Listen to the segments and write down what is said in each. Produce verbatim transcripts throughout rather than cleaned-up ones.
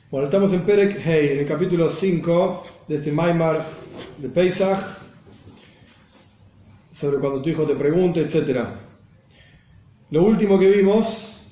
Bueno, estamos en Perek Hey, en el capítulo cinco de este Maimar de Pesach, sobre cuando tu hijo te pregunte, etcétera. Lo último que vimos,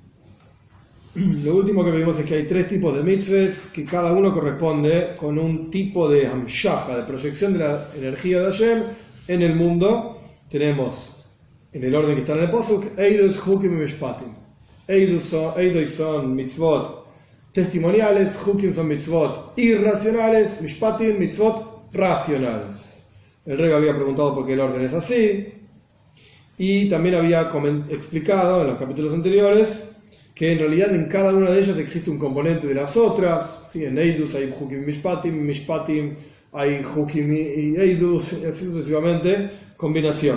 lo último que vimos es que hay tres tipos de mitzvahs, que cada uno corresponde con un tipo de hamshacha, de proyección de la energía de Hashem en el mundo. Tenemos, en el orden que está en el Posuk, Eidos, Hukim y Mishpatim. Eidos son, Eidos son mitzvot testimoniales, Hukim son mitzvot irracionales, Mishpatim, mitzvot racionales. El Rebbe había preguntado por qué el orden es así, y también había explicado en los capítulos anteriores que en realidad en cada una de ellas existe un componente de las otras. ¿Sí? En Eidus hay Hukim y Mishpatim, en Mishpatim hay Hukim y Eidus, y así sucesivamente, combinación.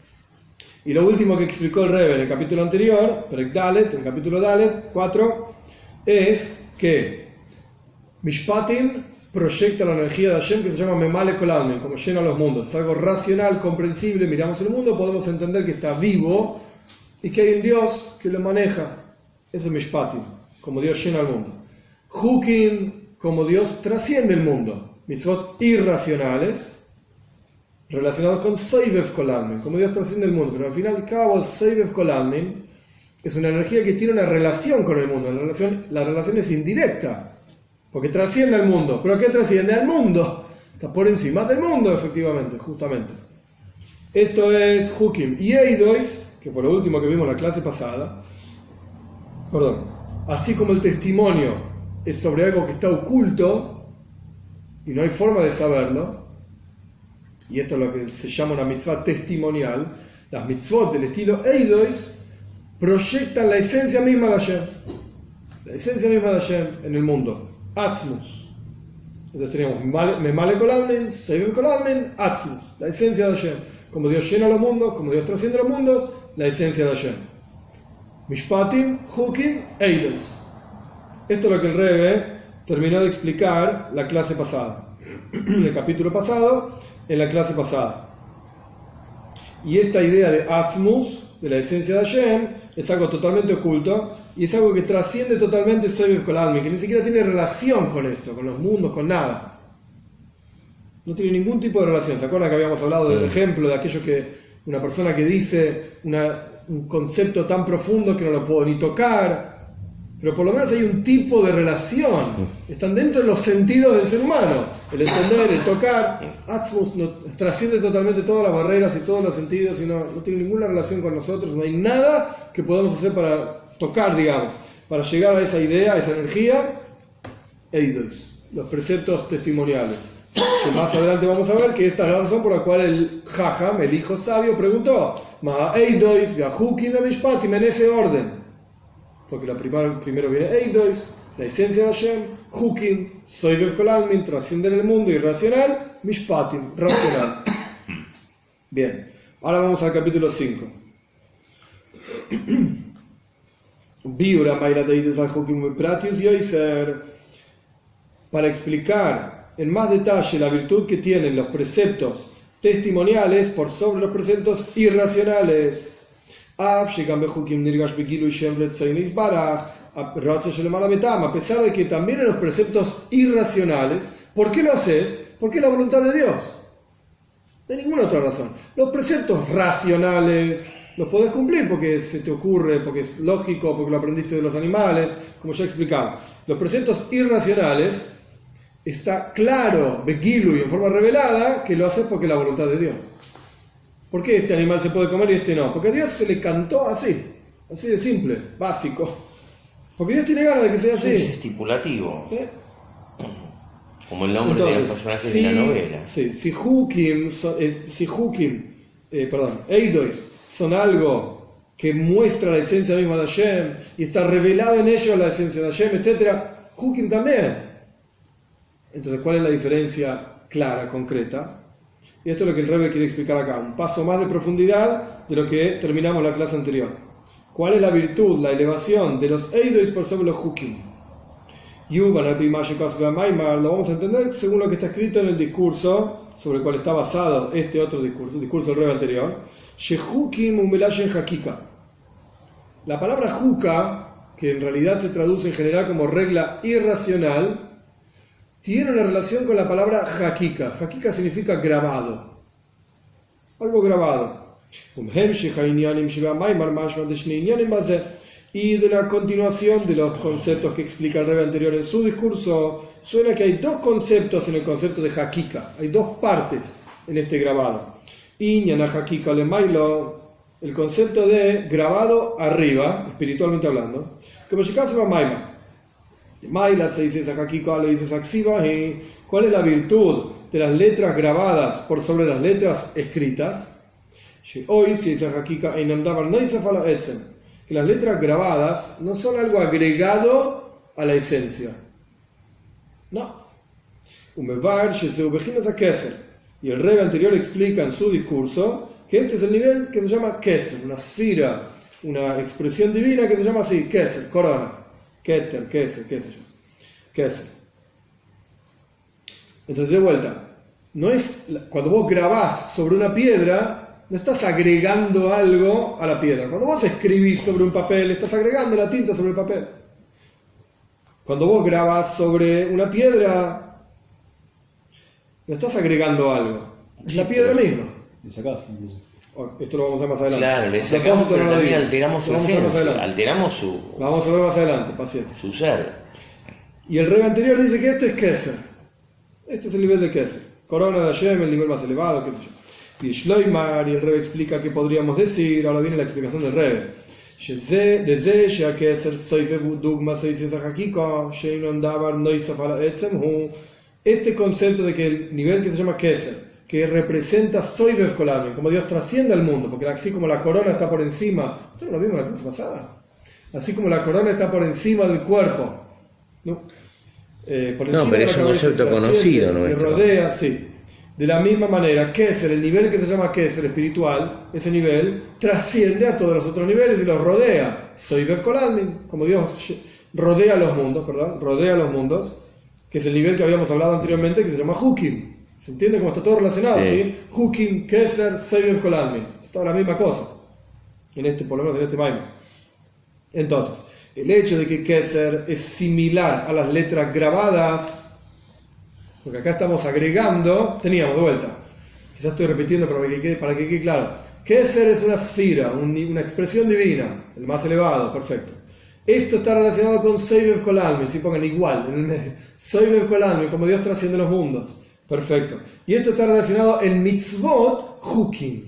Y lo último que explicó el Rebbe en el capítulo anterior, Perek Dalet, en el capítulo Dalet cuatro, es que Mishpatim proyecta la energía de Hashem que se llama Memale Kol Almin, como llena los mundos. Es algo racional, comprensible. Miramos el mundo, podemos entender que está vivo y que hay un Dios que lo maneja. Eso es Mishpatim, como Dios llena el mundo. Hukim, como Dios trasciende el mundo. Mitzvot irracionales, relacionados con Seivev Kol Almin, como Dios trasciende el mundo. Pero al final y al cabo, Seivev Kol Almin es una energía que tiene una relación con el mundo. La relación, la relación es indirecta, porque trasciende al mundo. ¿Pero qué trasciende al mundo? Está por encima del mundo, efectivamente, justamente. Esto es Hukim. Y Eidois, que fue lo último que vimos en la clase pasada, perdón, así como el testimonio es sobre algo que está oculto y no hay forma de saberlo, y esto es lo que se llama una mitzvah testimonial, las mitzvot del estilo Eidois proyectan la esencia misma de Hashem, la esencia misma de Hashem en el mundo. Atzmus. Entonces teníamos Memale Kol Almin, Seivev Kol Almin, Atzmus, la esencia de Hashem. Como Dios llena los mundos, como Dios trasciende los mundos, la esencia de Hashem. Mishpatim, Hukim, Eidos. Esto es lo que el Rebbe terminó de explicar la clase pasada, en el capítulo pasado, en la clase pasada. Y esta idea de Atzmus, de la esencia de Hashem, es algo totalmente oculto y es algo que trasciende totalmente Seivev Kol Almin, que ni siquiera tiene relación con esto, con los mundos, con nada. No tiene ningún tipo de relación. ¿Se acuerdan que habíamos hablado del ejemplo de aquello que una persona que dice una, un concepto tan profundo que no lo puedo ni tocar? Pero por lo menos hay un tipo de relación. Están dentro de los sentidos del ser humano. El entender, el tocar. Atzmus no, trasciende totalmente todas las barreras y todos los sentidos y no, no tiene ninguna relación con nosotros. No hay nada que podamos hacer para tocar, digamos, para llegar a esa idea, a esa energía. Eidos, los preceptos testimoniales. Que más adelante vamos a ver que esta es la razón por la cual el Jajam, el hijo sabio, preguntó: Ma Eidos, Yahukim, Mishpatim, en ese orden. Porque la primera, primero viene Eidos, la esencia de Hashem, Hukim, Seivev Kol Almin, trasciende en el mundo, irracional, Mishpatim, racional. Bien, ahora vamos al capítulo cinco. Biura Mayra de Eidos al Hukim Pratius Yoiser. Para explicar en más detalle la virtud que tienen los preceptos testimoniales por sobre los preceptos irracionales. A pesar de que también en los preceptos irracionales, ¿por qué lo haces? Porque es la voluntad de Dios. No hay ninguna otra razón. Los preceptos racionales los podés cumplir porque se te ocurre, porque es lógico, porque lo aprendiste de los animales, como ya explicaba. Los preceptos irracionales, está claro, begilu y en forma revelada, que lo haces porque es la voluntad de Dios. ¿Por qué este animal se puede comer y este no? Porque a Dios se le cantó así, así de simple, básico. Porque Dios tiene ganas de que sea así. Es estipulativo. ¿Eh? Como el nombre Entonces, de los personajes si, de la novela. Sí, si Hukim, eh, si Hukim, eh, perdón, Eidois son algo que muestra la esencia misma de Hashem y está revelado en ellos la esencia de Hashem, etcétera, Hukim también. Entonces, ¿cuál es la diferencia clara, concreta? Y esto es lo que el Rebbe quiere explicar acá, un paso más de profundidad de lo que terminamos la clase anterior. ¿Cuál es la virtud, la elevación de los Eidois por sobre los Hukim? Yuban al Maimar, lo vamos a entender según lo que está escrito en el discurso sobre el cual está basado este otro discurso, el discurso del Rebbe anterior. Shehukim umelashen hakika. La palabra juca que en realidad se traduce en general como regla irracional, tiene una relación con la palabra hakika. Hakika significa grabado, algo grabado. Y de la continuación de los conceptos que explica el Rebbe anterior en su discurso, suena que hay dos conceptos en el concepto de hakika, hay dos partes en este grabado. Iñana hakika le mailo, el concepto de grabado arriba, espiritualmente hablando, como si casi va maima. Maila se dice esa hakika, le dice saxiva, y ¿cuál es la virtud de las letras grabadas por sobre las letras escritas? Hoy si esa hakika einamdavar no dice fala etzem, que las letras grabadas no son algo agregado a la esencia. No. Y el Rebbe anterior explica en su discurso que este es el nivel que se llama Keser, una esfera, una expresión divina que se llama así, Keser, corona. Keter, Keser, qué sé yo. Keser. Entonces, de vuelta, no es cuando vos grabás sobre una piedra, no estás agregando algo a la piedra. Cuando vos escribís sobre un papel, estás agregando la tinta sobre el papel. Cuando vos grabás sobre una piedra, no estás agregando algo. Es la piedra misma. Le sacás incluso. Esto lo vamos a ver más adelante. Claro, le sacamos, pero también alteramos su esencia, alteramos su... Vamos a ver más adelante, paciencia. Su ser. Y el Rebbe anterior dice que esto es Keser. Este es el nivel de Keser. Corona de Hashem, el nivel más elevado, qué sé yo. Y Shloimar, y el Rebbe explica qué podríamos decir. Ahora viene la explicación del Rebbe. Desde ya Keser soy dogma soy hakika, sheinon davar noisaf ala etzem hu. Este concepto de que el nivel que se llama Keser, que representa Soiber Kolam, como Dios trasciende al mundo, porque así como la corona está por encima, ¿esto no lo vimos la clase pasada? Así como la corona está por encima del cuerpo, ¿no? Eh, por no, pero es un concepto conocido, ¿no? Y rodea, sí. De la misma manera, Keser, el nivel que se llama Keser espiritual, ese nivel trasciende a todos los otros niveles y los rodea. Soiber Kolam, como Dios rodea los mundos, perdón, rodea los mundos, que es el nivel que habíamos hablado anteriormente, que se llama Hukim. ¿Se entiende cómo está todo relacionado? Sí. ¿Sí? Hukim, Keser, Seir Kolalmi. Es toda la misma cosa. En este, por lo menos en este Maimon. Entonces, el hecho de que Keser es similar a las letras grabadas, porque acá estamos agregando, teníamos de vuelta. Quizás estoy repitiendo para que quede, para que quede claro. Keser es una esfera, un, una expresión divina, el más elevado, perfecto. Esto está relacionado con Seir Kolalmi, si pongan igual en el medio. Seir Kolalmi, como Dios trasciende los mundos. Perfecto. Y esto está relacionado en mitzvot hukim.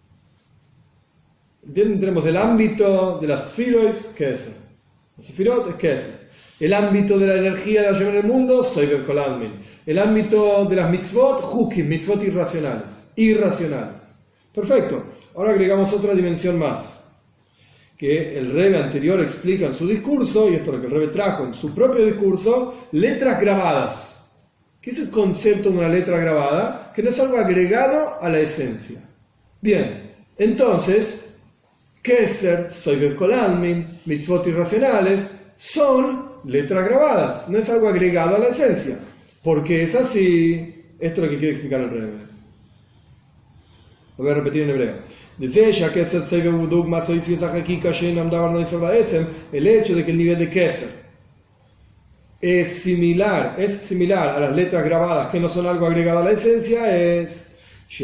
¿Entienden? Tenemos el ámbito de las sfiros, Keser. Las sfirot es Keser. El ámbito de la energía de Hashem en el mundo, Soiber Kolalmin. El ámbito de las mitzvot, hukim, mitzvot irracionales. Irracionales. Perfecto. Ahora agregamos otra dimensión más, que el Rebbe anterior explica en su discurso, y esto es lo que el Rebbe trajo en su propio discurso, letras grabadas. ¿Qué es el concepto de una letra grabada? Que no es algo agregado a la esencia. Bien, entonces, Keser, Soiber Kolalmin, mitzvot irracionales, son letras grabadas, no es algo agregado a la esencia. Porque es así, esto es lo que quiere explicar el Rebbe. Lo voy a repetir en hebreo. El hecho de que el nivel de Keser es similar, es similar a las letras grabadas que no son algo agregado a la esencia, es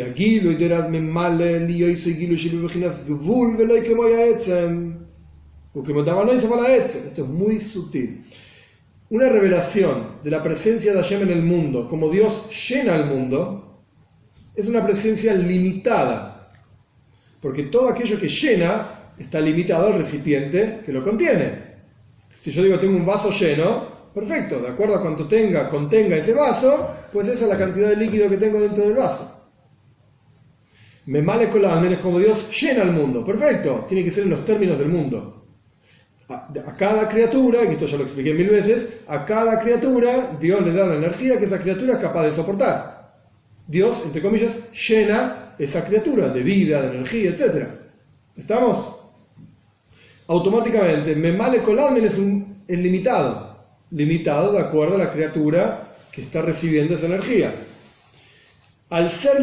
esto es muy sutil. Una revelación de la presencia de Hashem en el mundo, como Dios llena el mundo, es una presencia limitada, porque todo aquello que llena está limitado al recipiente que lo contiene. Si yo digo tengo un vaso lleno, perfecto, de acuerdo a cuánto tenga, contenga ese vaso, pues esa es la cantidad de líquido que tengo dentro del vaso. Memale Kolalmen es como Dios llena el mundo, perfecto, tiene que ser en los términos del mundo. A, a cada criatura, y esto ya lo expliqué mil veces, a cada criatura Dios le da la energía que esa criatura es capaz de soportar. Dios, entre comillas, llena esa criatura de vida, de energía, etcétera. ¿Estamos? Automáticamente, Memale Kolalmen es, un, es limitado. limitado de acuerdo a la criatura que está recibiendo esa energía. Al ser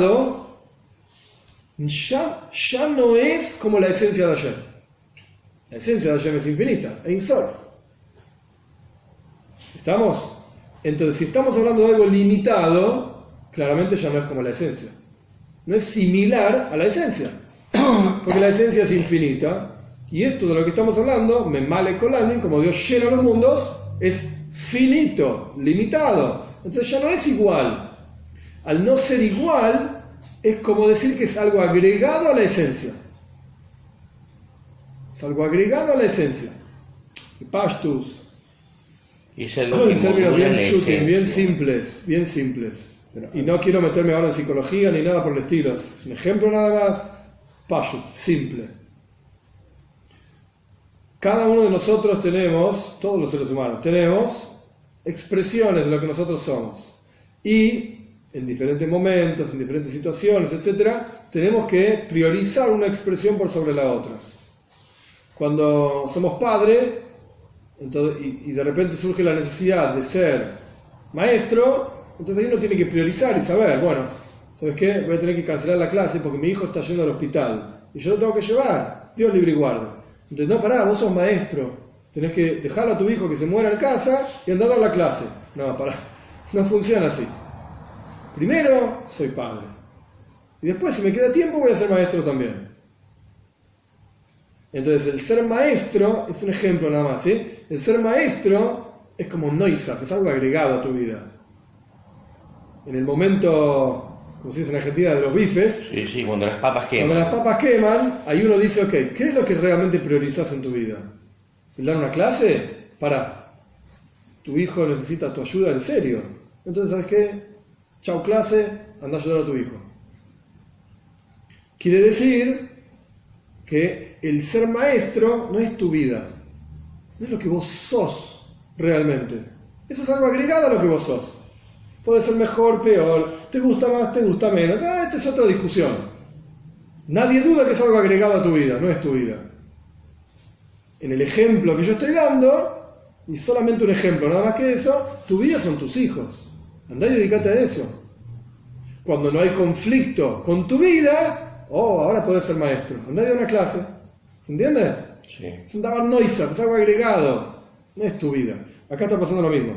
limitado, ya, ya no es como la esencia de ayer. La esencia de Hashem es infinita, Ein Sof. ¿Estamos? Entonces, si estamos hablando de algo limitado, claramente ya no es como la esencia. No es similar a la esencia, porque la esencia es infinita. Y esto de lo que estamos hablando, Memale Kolalmin, como Dios llena los mundos, es finito, limitado. Entonces ya no es igual. Al no ser igual, es como decir que es algo agregado a la esencia. Es algo agregado a la esencia. Pashtus. Y es el En último términos bien la shooting, bien esencia. simples, bien simples. Pero- Y no quiero meterme ahora en psicología ni nada por el estilo. Es un ejemplo nada más. Pashut, simple. Cada uno de nosotros tenemos, todos los seres humanos, tenemos expresiones de lo que nosotros somos. Y en diferentes momentos, en diferentes situaciones, etcétera, tenemos que priorizar una expresión por sobre la otra. Cuando somos padres, entonces, y, y de repente surge la necesidad de ser maestro, entonces ahí uno tiene que priorizar y saber, bueno, ¿sabes qué? Voy a tener que cancelar la clase porque mi hijo está yendo al hospital y yo lo tengo que llevar, Dios libre y guarde. Entonces, no, pará, vos sos maestro, tenés que dejarlo a tu hijo que se muera en casa y andar a dar la clase. No, pará, no funciona así. Primero, soy padre. Y después, si me queda tiempo, voy a ser maestro también. Entonces, el ser maestro es un ejemplo nada más, ¿sí? El ser maestro es como un noisach, es algo agregado a tu vida. En el momento, como se dice en Argentina, de los bifes, Sí, sí, cuando las papas queman. cuando las papas queman, ahí uno dice, ok, ¿qué es lo que realmente priorizas en tu vida? ¿El dar una clase? Para, tu hijo necesita tu ayuda en serio. Entonces, ¿sabes qué? Chau clase, anda a ayudar a tu hijo. Quiere decir que el ser maestro no es tu vida, no es lo que vos sos realmente. Eso es algo agregado a lo que vos sos. Puede ser mejor, peor, te gusta más, te gusta menos. Ah, esta es otra discusión. Nadie duda que es algo agregado a tu vida, no es tu vida. En el ejemplo que yo estoy dando, y solamente un ejemplo, nada más que eso, tu vida son tus hijos. Andá y dedícate a eso. Cuando no hay conflicto con tu vida, oh, ahora podés ser maestro. Andá y da una clase. ¿Se entiende? Sí. Es un davar noisa, es algo agregado. No es tu vida. Acá está pasando lo mismo.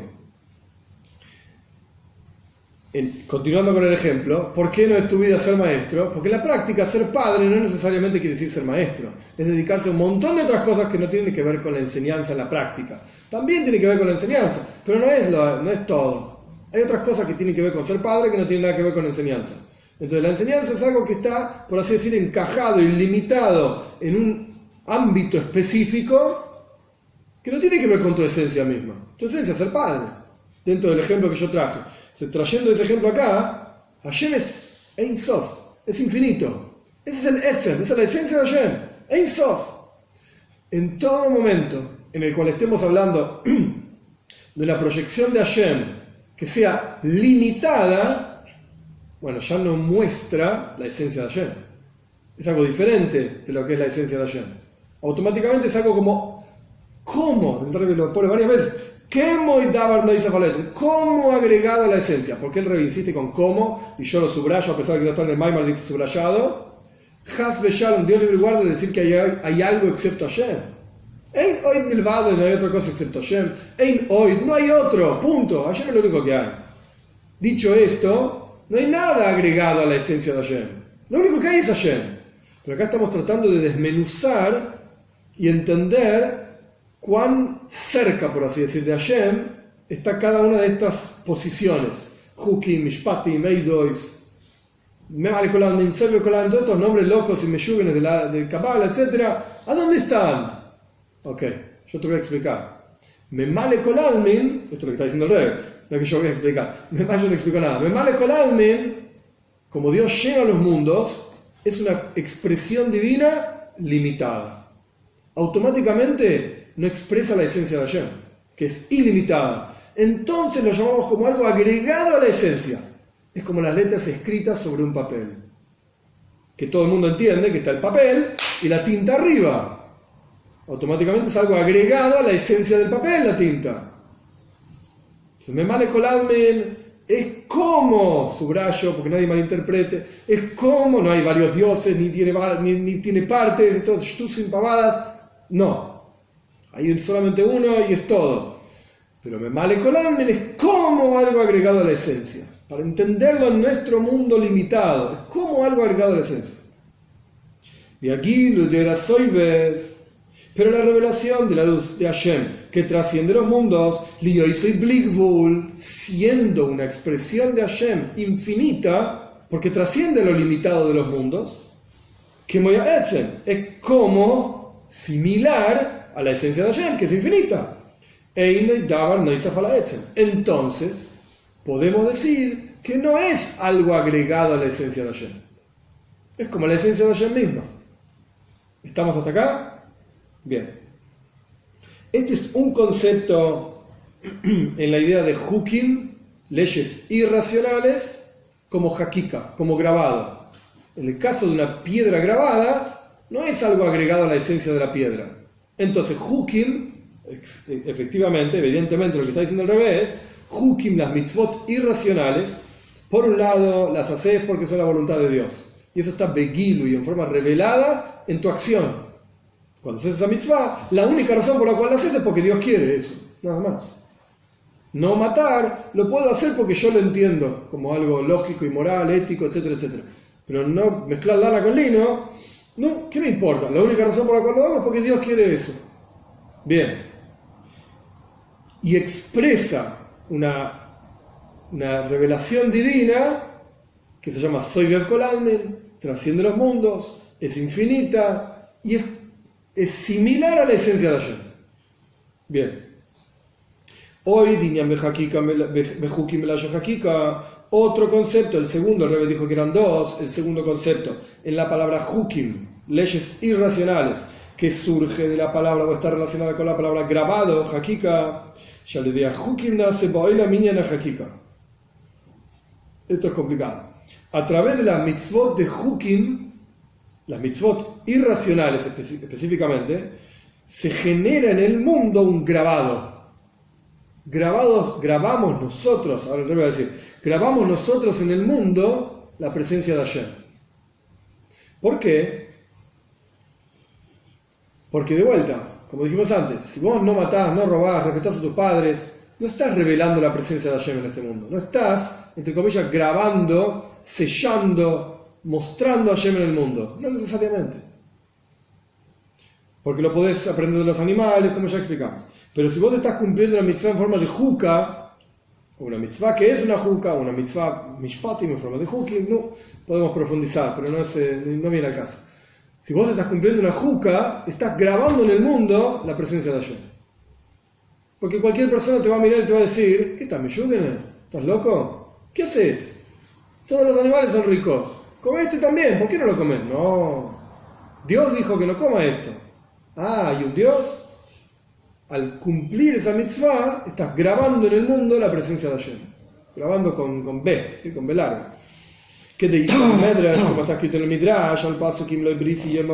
En, continuando con el ejemplo, ¿por qué no es tu vida ser maestro? Porque en la práctica ser padre no necesariamente quiere decir ser maestro. Es dedicarse a un montón de otras cosas que no tienen que ver con la enseñanza en la práctica. También tiene que ver con la enseñanza, pero no es, lo, no es todo. Hay otras cosas que tienen que ver con ser padre que no tienen nada que ver con la enseñanza. Entonces la enseñanza es algo que está, por así decir, encajado y limitado en un ámbito específico que no tiene que ver con tu esencia misma. Tu esencia es ser padre, dentro del ejemplo que yo traje. Entonces, trayendo ese ejemplo acá, Hashem es Ein Sof, es infinito. Ese es el Etzem, esa es la esencia de Hashem, Ein Sof. En todo momento en el cual estemos hablando de una proyección de Hashem que sea limitada, bueno, ya no muestra la esencia de Hashem. Es algo diferente de lo que es la esencia de Hashem. Automáticamente es algo como, ¿cómo? El Rebbe lo pone varias veces. ¿Cómo agregado a la esencia? Porque el Rebbe insiste con cómo, y yo lo subrayo, a pesar de que no está en el Maimar dice subrayado. Has Beshalom, Dios libre y guarde de decir que hay, hay algo excepto Hashem. Ein Oid Milvado, no hay otra cosa excepto Hashem. Ein Oid, no hay otro, punto. Hashem es lo único que hay. Dicho esto, no hay nada agregado a la esencia de Hashem. Lo único que hay es Hashem. Pero acá estamos tratando de desmenuzar y entender cuán cerca, por así decir, de Hashem está cada una de estas posiciones. Hukim, Mishpatim, Eidois, Memale Kolan, Minsever Kolan, todos estos nombres locos y meyúgenes de la de Kabbalah, etcétera. ¿A dónde están? Ok, yo te voy a explicar. Memale Kolalmin, esto es lo que está diciendo el Rebbe, no es que yo voy a explicar. Memale yo no explico nada. Memale Kolalmin, como Dios llena los mundos, es una expresión divina limitada. Automáticamente no expresa la esencia de Hashem, que es ilimitada. Entonces lo llamamos como algo agregado a la esencia. Es como las letras escritas sobre un papel. Que todo el mundo entiende que está el papel y la tinta arriba. Automáticamente es algo agregado a la esencia del papel, la tinta. Entonces, Memale Kolalmen es como, subrayo, porque nadie malinterprete, es como no hay varios dioses, ni tiene, ni, ni tiene partes, estos shtusim pavadas. No. Hay solamente uno y es todo. Pero Memale Kolalmen es como algo agregado a la esencia. Para entenderlo en nuestro mundo limitado, es como algo agregado a la esencia. Y aquí lo de Rasoiver, pero la revelación de la luz de Hashem, que trasciende los mundos, Lioisei Blickvul, siendo una expresión de Hashem infinita, porque trasciende lo limitado de los mundos, que Moya Etzem es como similar a la esencia de Hashem, que es infinita. Entonces, podemos decir que no es algo agregado a la esencia de Hashem. Es como la esencia de Hashem misma. ¿Estamos hasta acá? Bien. Este es un concepto en la idea de Hukim, leyes irracionales, como Hakika, como grabado. En el caso de una piedra grabada, no es algo agregado a la esencia de la piedra. Entonces, Hukim, efectivamente, evidentemente lo que está diciendo al revés, Hukim, las mitzvot irracionales, por un lado las haces porque son la voluntad de Dios. Y eso está begilu y en forma revelada en tu acción. Cuando haces esa mitzvah, la única razón por la cual la haces es porque Dios quiere eso, nada más. No matar, lo puedo hacer porque yo lo entiendo como algo lógico y moral, ético, etcétera, etcétera. Pero no mezclar lana con lino, no, ¿qué me importa? La única razón por la cual lo hago es porque Dios quiere eso. Bien. Y expresa una, una revelación divina que se llama Soiver Kolalmen, trasciende los mundos, es infinita y es, es similar a la esencia de Hashem. Bien. Hoy, Dinyan Behakika, Behukim Belayo Hakika, otro concepto, el segundo, el Rebbe dijo que eran dos, el segundo concepto, en la palabra Hukim, leyes irracionales, que surge de la palabra o está relacionada con la palabra grabado, Hakika, ya le diría Hukim nace Boila Minyana Hakika. Esto es complicado. A través de las mitzvot de Hukim, las mitzvot irracionales especi- específicamente, se genera en el mundo un grabado. Grabados, grabamos nosotros, ahora le voy a decir, grabamos nosotros en el mundo la presencia de Hashem. ¿Por qué? Porque de vuelta, como dijimos antes, si vos no matás, no robás, respetás a tus padres, no estás revelando la presencia de Hashem en este mundo. No estás, entre comillas, grabando, sellando, mostrando a Hashem en el mundo. No necesariamente. Porque lo podés aprender de los animales, como ya explicamos. Pero si vos estás cumpliendo una mitzvah en forma de juca, una mitzvah que es una juca, una mitzvah mishpatim en forma de juki, no podemos profundizar, pero no, es, no viene al caso. Si vos estás cumpliendo una juca, estás grabando en el mundo la presencia de Hashem. Porque cualquier persona te va a mirar y te va a decir, ¿qué estás, meyugene? ¿Estás loco? ¿Qué haces? Todos los animales son ricos. Come este también, ¿por qué no lo comes? No. Dios dijo que no coma esto. Ah, y un Dios, al cumplir esa mitzvah, estás grabando en el mundo la presencia de Hashem. Grabando con, con B, ¿sí? Con B larga. ¿Qué te dice el Medrash? Como está escrito en el Midrash, al paso Kim lo brisi y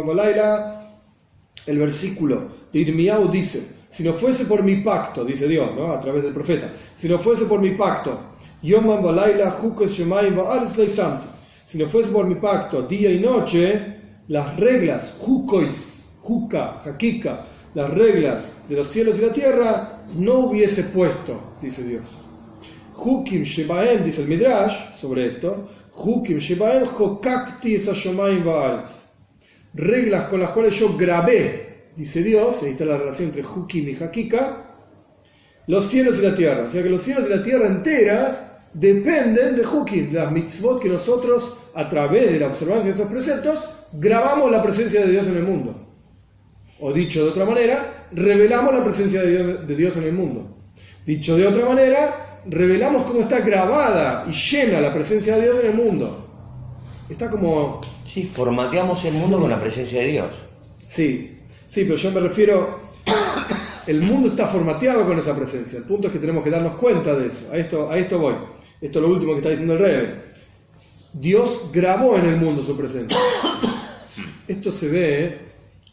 el versículo de Irmiyahu dice, si no fuese por mi pacto, dice Dios, ¿no? A través del profeta, si no fuese por mi pacto, Yomam Valaila, Hukos Shemayim Va'aretz Leisamti, si no fuese por mi pacto, día y noche, las reglas, Hukois, Huka, Hakika, las reglas de los cielos y la tierra, no hubiese puesto, dice Dios. Hukim Shebaem, dice el Midrash sobre esto, Hukim Shebaem Hokakti Esashomayim Va'aretz, reglas con las cuales yo grabé, dice Dios, ahí está la relación entre Hukim y Hakika, los cielos y la tierra. O sea que los cielos y la tierra entera dependen de Hukim, de las mitzvot que nosotros, a través de la observancia de estos preceptos, grabamos la presencia de Dios en el mundo. O dicho de otra manera, revelamos la presencia de Dios, de Dios en el mundo. Dicho de otra manera, revelamos cómo está grabada y llena la presencia de Dios en el mundo. Está como... Sí, formateamos el mundo sí. Con la presencia de Dios. Sí, sí, pero yo me refiero... El mundo está formateado con esa presencia. El punto es que tenemos que darnos cuenta de eso. A esto, a esto voy. Esto es lo último que está diciendo el Rebbe. Dios grabó en el mundo su presencia. Esto se ve... ¿eh?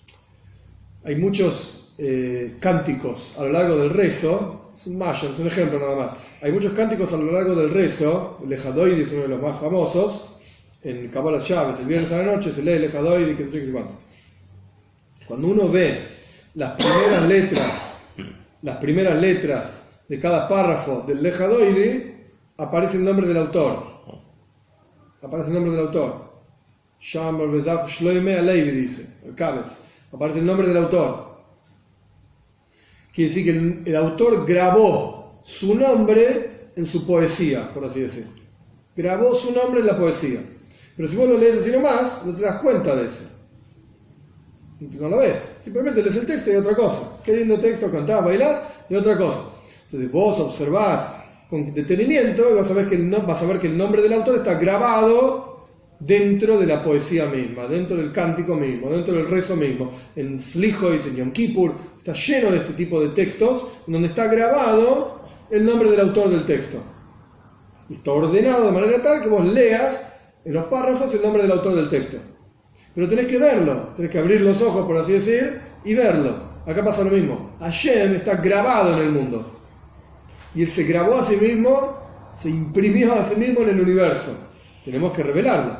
Hay muchos eh, cánticos a lo largo del rezo. Es un maya, es un ejemplo nada más. Hay muchos cánticos a lo largo del rezo. El Lejadoidi es uno de los más famosos. En Kabbalah Shabbos, el viernes a la noche, se lee el Lejadoidi, que se sé qué se cuánto. Cuando uno ve las primeras letras, las primeras letras de cada párrafo del Lejadoidi, aparece el nombre del autor. Aparece el nombre del autor. Shamar Bezach Shloime Alevi, dice el Kabetz. Aparece el nombre del autor. Quiere decir que el, el autor grabó su nombre en su poesía, por así decir. Grabó su nombre en la poesía. Pero si vos lo lees así nomás, no te das cuenta de eso. No lo ves. Simplemente lees el texto y otra cosa. Qué lindo texto, cantás, bailás y otra cosa. Entonces vos observás con detenimiento y vas a ver que el, vas a ver que el nombre del autor está grabado dentro de la poesía misma, dentro del cántico mismo, dentro del rezo mismo. En Slichois, en Yom Kippur, está lleno de este tipo de textos donde está grabado el nombre del autor del texto. Y está ordenado de manera tal que vos leas en los párrafos el nombre del autor del texto. Pero tenés que verlo, tenés que abrir los ojos, por así decir, y verlo. Acá pasa lo mismo. Hashem está grabado en el mundo. Y él se grabó a sí mismo, se imprimió a sí mismo en el universo. Tenemos que revelarlo.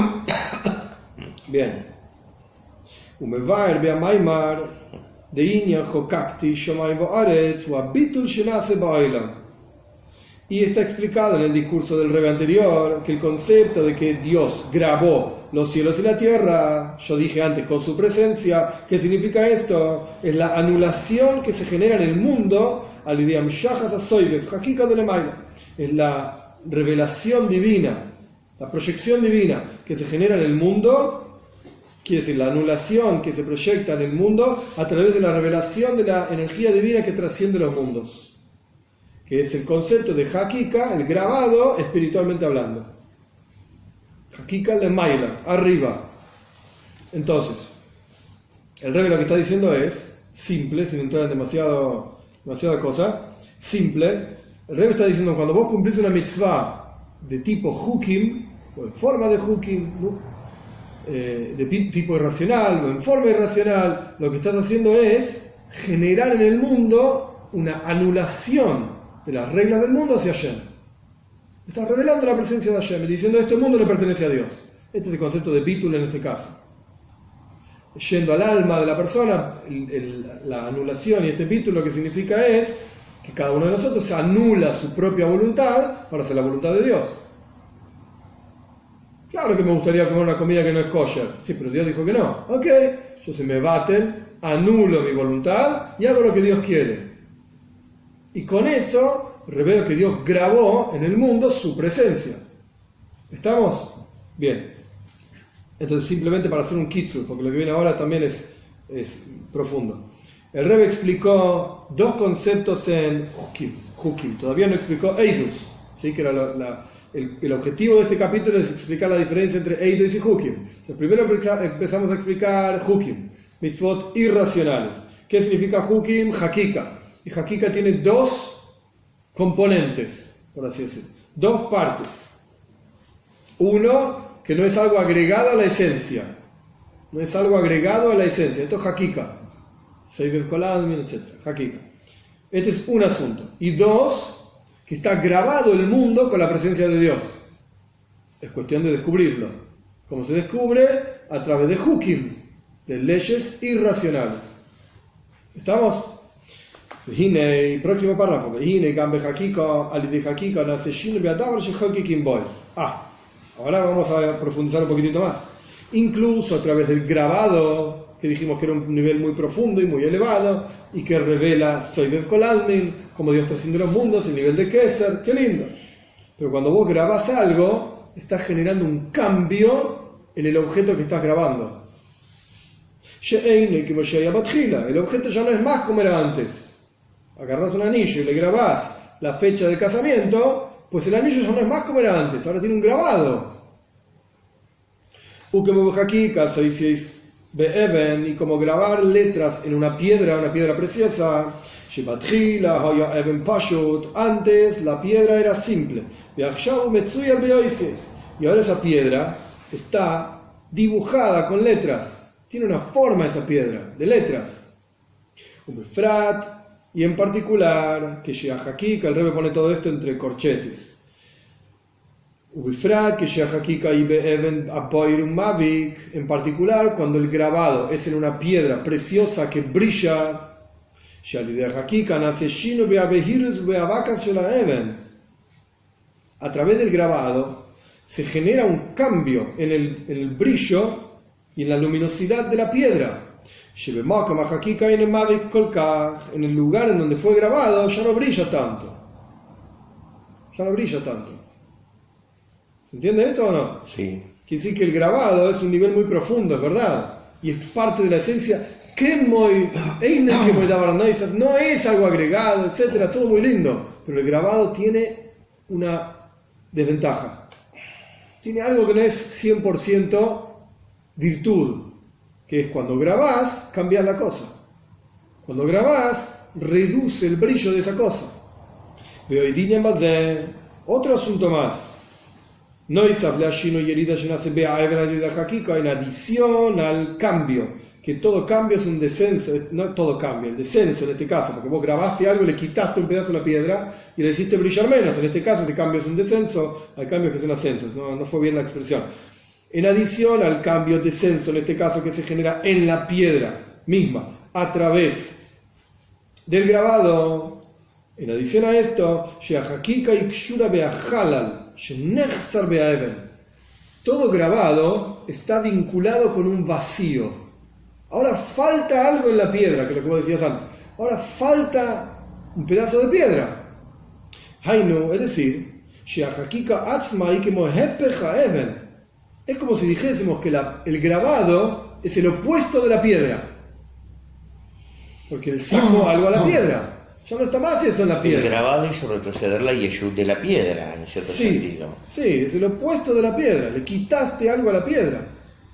Bien. Umevaer be'amaimar de inyan hokakti shomayim va'aretz wa bitul shenase ba'olam. Y está explicado en el discurso del Rebbe anterior que el concepto de que Dios grabó los cielos y la tierra, yo dije antes con su presencia, ¿qué significa esto? Es la anulación que se genera en el mundo al idiam shachas asoivet hakika de lemaila. Es la revelación divina, la proyección divina que se genera en el mundo, quiere decir la anulación que se proyecta en el mundo a través de la revelación de la energía divina que trasciende los mundos, que es el concepto de Hakika, el grabado espiritualmente hablando. Hakika le maila, arriba. Entonces, el Rebbe lo que está diciendo es simple, sin entrar en demasiado, demasiada cosa, simple. El Rebbe está diciendo, cuando vos cumplís una mitzvah de tipo hukim, o en forma de hukim, ¿no? eh, de tipo irracional, o en forma irracional, lo que estás haciendo es generar en el mundo una anulación de las reglas del mundo hacia Hashem. Está revelando la presencia de Hashem, diciendo este mundo le pertenece a Dios. Este es el concepto de bitul en este caso. Yendo al alma de la persona, el, el, la anulación y este bitul lo que significa es que cada uno de nosotros anula su propia voluntad para hacer la voluntad de Dios. Claro que me gustaría comer una comida que no es kosher. Sí, pero Dios dijo que no. Ok, yo se me baten, anulo mi voluntad y hago lo que Dios quiere. Y con eso revelo que Dios grabó en el mundo su presencia. ¿Estamos? Bien. Entonces, simplemente para hacer un kitzur, porque lo que viene ahora también es, es profundo. El Rebbe explicó dos conceptos en Hukim. Hukim. Todavía no explicó Eidus. ¿Sí? Que era la, la, el, el objetivo de este capítulo es explicar la diferencia entre Eidus y Hukim. Entonces, primero empezamos a explicar Hukim, mitzvot irracionales. ¿Qué significa Hukim? Hakika. Y Hakika tiene dos componentes, por así decirlo, dos partes. Uno, que no es algo agregado a la esencia, no es algo agregado a la esencia. Esto es Hakika, Seibel Koladmin, etcétera. Hakika. Este es un asunto. Y dos, que está grabado el mundo con la presencia de Dios. Es cuestión de descubrirlo. ¿Cómo se descubre? A través de Hukim, de leyes irracionales. ¿Estamos? Próximo párrafo. Ah, ahora vamos a profundizar un poquitito más. Incluso a través del grabado, que dijimos que era un nivel muy profundo y muy elevado, y que revela Soy Bev Kolalmin, como Dios trasciende los mundos, el nivel de Keser, qué lindo. Pero cuando vos grabás algo, estás generando un cambio en el objeto que estás grabando. El objeto ya no es más como era antes. Agarrás un anillo y le grabás la fecha de casamiento, pues el anillo ya no es más como era antes, ahora tiene un grabado. Y como grabar letras en una piedra, una piedra preciosa, antes la piedra era simple, y ahora esa piedra está dibujada con letras, tiene una forma esa piedra, de letras. Y en particular, que Shea Hakika, el Rebbe pone todo esto entre corchetes. En particular, cuando el grabado es en una piedra preciosa que brilla, a través del grabado se genera un cambio en el, en el brillo y en la luminosidad de la piedra. En el lugar en donde fue grabado ya no brilla tanto. Ya no brilla tanto. ¿Se entiende esto o no? Sí. Quiere decir que el grabado es un nivel muy profundo, es verdad. Y es parte de la esencia. No es algo agregado, etcétera, todo muy lindo. Pero el grabado tiene una desventaja. Tiene algo que no es cien por ciento virtud. Que es cuando grabás, cambias la cosa. Cuando grabás, reduce el brillo de esa cosa. Otro asunto más. En adición al cambio, que todo cambio es un descenso, no todo cambio, el descenso en este caso, porque vos grabaste algo, le quitaste un pedazo de la piedra y le hiciste brillar menos. En este caso, ese cambio es un descenso, hay cambios que son ascensos, no, no fue bien la expresión. En adición al cambio, descenso, en este caso que se genera en la piedra misma, a través del grabado, en adición a esto, todo grabado está vinculado con un vacío. Ahora falta algo en la piedra, que es lo que vos decías antes. Ahora falta un pedazo de piedra. Hainu, es decir, es como si dijésemos que la, el grabado es el opuesto de la piedra. Porque él sacó algo a la piedra. Ya no está más eso en la piedra. El grabado hizo retroceder la yeshut de la piedra, en cierto sí, sentido. Sí, es el opuesto de la piedra. Le quitaste algo a la piedra.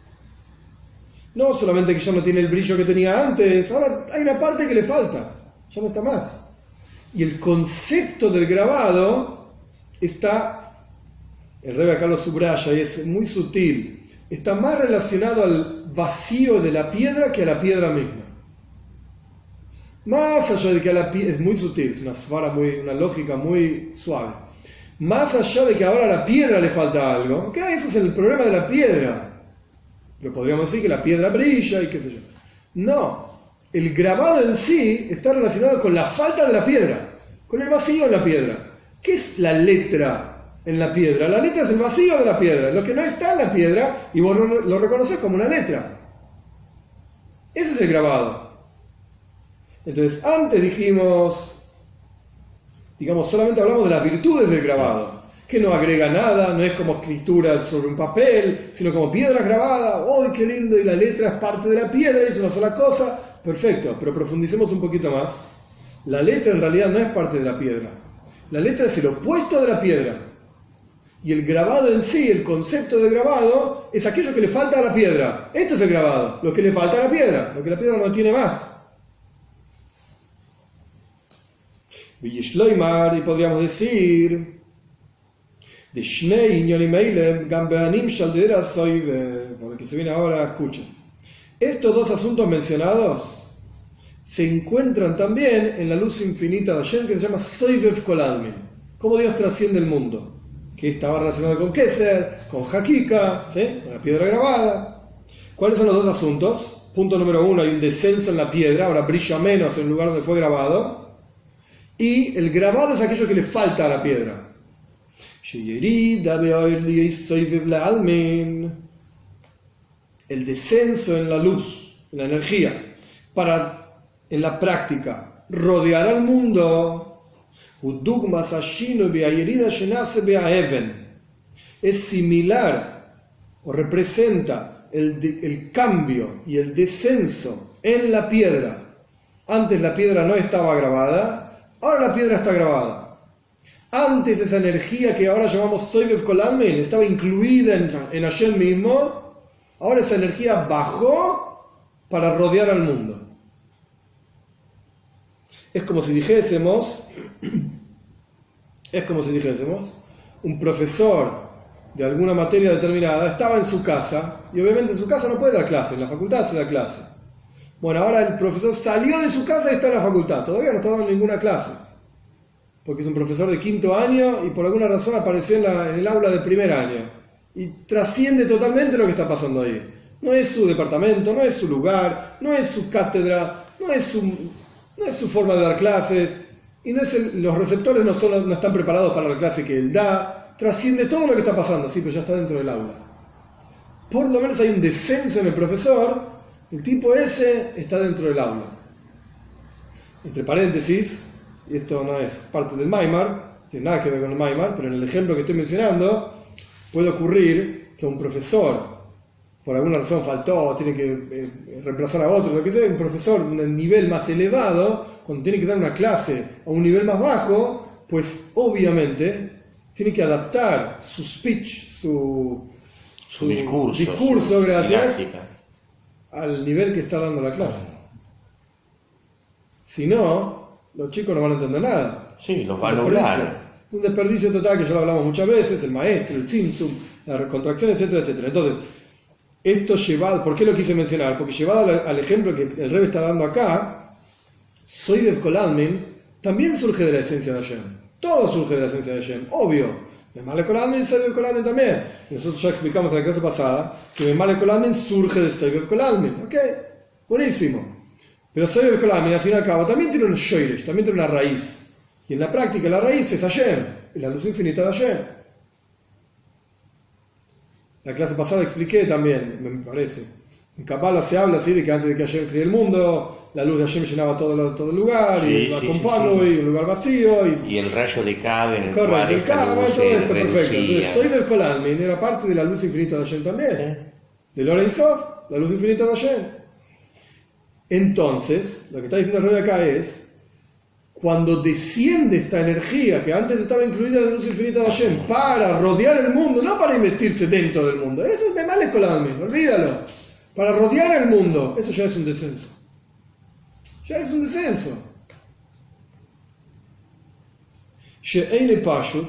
No solamente que ya no tiene el brillo que tenía antes, ahora hay una parte que le falta. Ya no está más. Y el concepto del grabado está, el Rebbe acá lo subraya y es muy sutil, está más relacionado al vacío de la piedra que a la piedra misma. Más allá de que a la piedra, es muy sutil, es una svara muy, una lógica muy suave. Más allá de que ahora a la piedra le falta algo, ¿qué? Eso es el problema de la piedra. Lo podríamos decir que la piedra brilla y qué sé yo. No, el grabado en sí está relacionado con la falta de la piedra, con el vacío en la piedra. ¿Qué es la letra en la piedra? La letra es el vacío de la piedra, lo que no está en la piedra y vos lo reconoces como una letra. Ese es el grabado. Entonces, antes dijimos, digamos, solamente hablamos de las virtudes del grabado, que no agrega nada, no es como escritura sobre un papel, sino como piedra grabada. ¡Uy, qué lindo! Y la letra es parte de la piedra, es una sola cosa. Perfecto, pero profundicemos un poquito más. La letra en realidad no es parte de la piedra. La letra es el opuesto de la piedra. Y el grabado en sí, el concepto de grabado, es aquello que le falta a la piedra. Esto es el grabado, lo que le falta a la piedra, lo que la piedra no tiene más. Y podríamos decir, de Shnei Inyonim Gambeanim Shaldera Soive, por lo que se viene ahora, escuchen. Estos dos asuntos mencionados se encuentran también en la luz infinita de Hashem que se llama Soivev Koladmin, cómo Dios trasciende el mundo, que estaba relacionado con Keser, con Hakika, ¿sí? Con la piedra grabada. ¿Cuáles son los dos asuntos? Punto número uno, hay un descenso en la piedra, ahora brilla menos en el lugar donde fue grabado. Y el grabado es aquello que le falta a la piedra. El descenso en la luz, en la energía, para, en la práctica, rodear al mundo, es similar o representa el, de, el cambio y el descenso en la piedra. Antes la piedra no estaba grabada. Ahora la piedra está grabada. Antes esa energía que ahora llamamos Soivev Koladmin estaba incluida en, en Hashem mismo. Ahora esa energía bajó para rodear al mundo. Es como si dijésemos, es como si dijésemos, un profesor de alguna materia determinada estaba en su casa, y obviamente en su casa no puede dar clase, en la facultad se da clase. Bueno, ahora el profesor salió de su casa y está en la facultad, todavía no está dando ninguna clase. porque es un profesor de quinto año y por alguna razón apareció en, la, en el aula de primer año. Y trasciende totalmente lo que está pasando ahí. No es su departamento, no es su lugar, no es su cátedra, no es su, no es su forma de dar clases, y no es el, los receptores no, son, no están preparados para la clase que él da. Trasciende todo lo que está pasando, sí, pero ya está dentro del aula. Por lo menos hay un descenso en el profesor, el tipo ese está dentro del aula. Entre paréntesis, y esto no es parte del Maimar, tiene nada que ver con el Maimar, pero en el ejemplo que estoy mencionando, puede ocurrir que un profesor, por alguna razón faltó, tiene que eh, reemplazar a otro, lo que sea, un profesor de un nivel más elevado, cuando tiene que dar una clase a un nivel más bajo, pues obviamente tiene que adaptar su speech, su, su, su discurso, discurso su gracias, didáctica, al nivel que está dando la clase. Si no, los chicos no van a entender nada. Sí, los van a nublar. Es un desperdicio total, que ya lo hablamos muchas veces, el maestro, el tzimtzum, la recontracción, etcétera, etcétera. Entonces, esto llevado, ¿por qué lo quise mencionar? Porque llevado al, al ejemplo que el Rebbe está dando acá, Soy Bev Kol Almin también surge de la esencia de Hashem. Todo surge de la esencia de Hashem, obvio. Memale Kol Almin, Soy Bev Kol Almin también. Nosotros ya explicamos en la clase pasada que Memale Kol Almin surge de Soy Bev Kol Almin. ¿Ok? Buenísimo. Pero Soy Bev Kol Almin, al fin y al cabo, también tiene un shoyresh, también tiene una raíz. Y en la práctica la raíz es Hashem, es la luz infinita de Hashem. La clase pasada expliqué también, me parece. En Kabbalah se habla así de que antes de que Hashem cree el mundo, la luz de Hashem llenaba todo, todo el lugar, sí, y el sí, acompano, sí, sí. y un lugar vacío. Y, y el rayo de Cabe en el correcto, cual el esta Kaaba, luz todo se esto, perfecto. reducía. Entonces, Soy del Kol Almin era parte de la luz infinita de Hashem también. ¿Eh? De Loren Sof, la luz infinita de Hashem. Entonces, lo que está diciendo el Rebbe acá es, cuando desciende esta energía que antes estaba incluida en la luz infinita de Hashem para rodear el mundo, no para investirse dentro del mundo, eso es de mal Kol Almin, olvídalo. Para rodear el mundo, eso ya es un descenso. Ya es un descenso. She'ein pashut,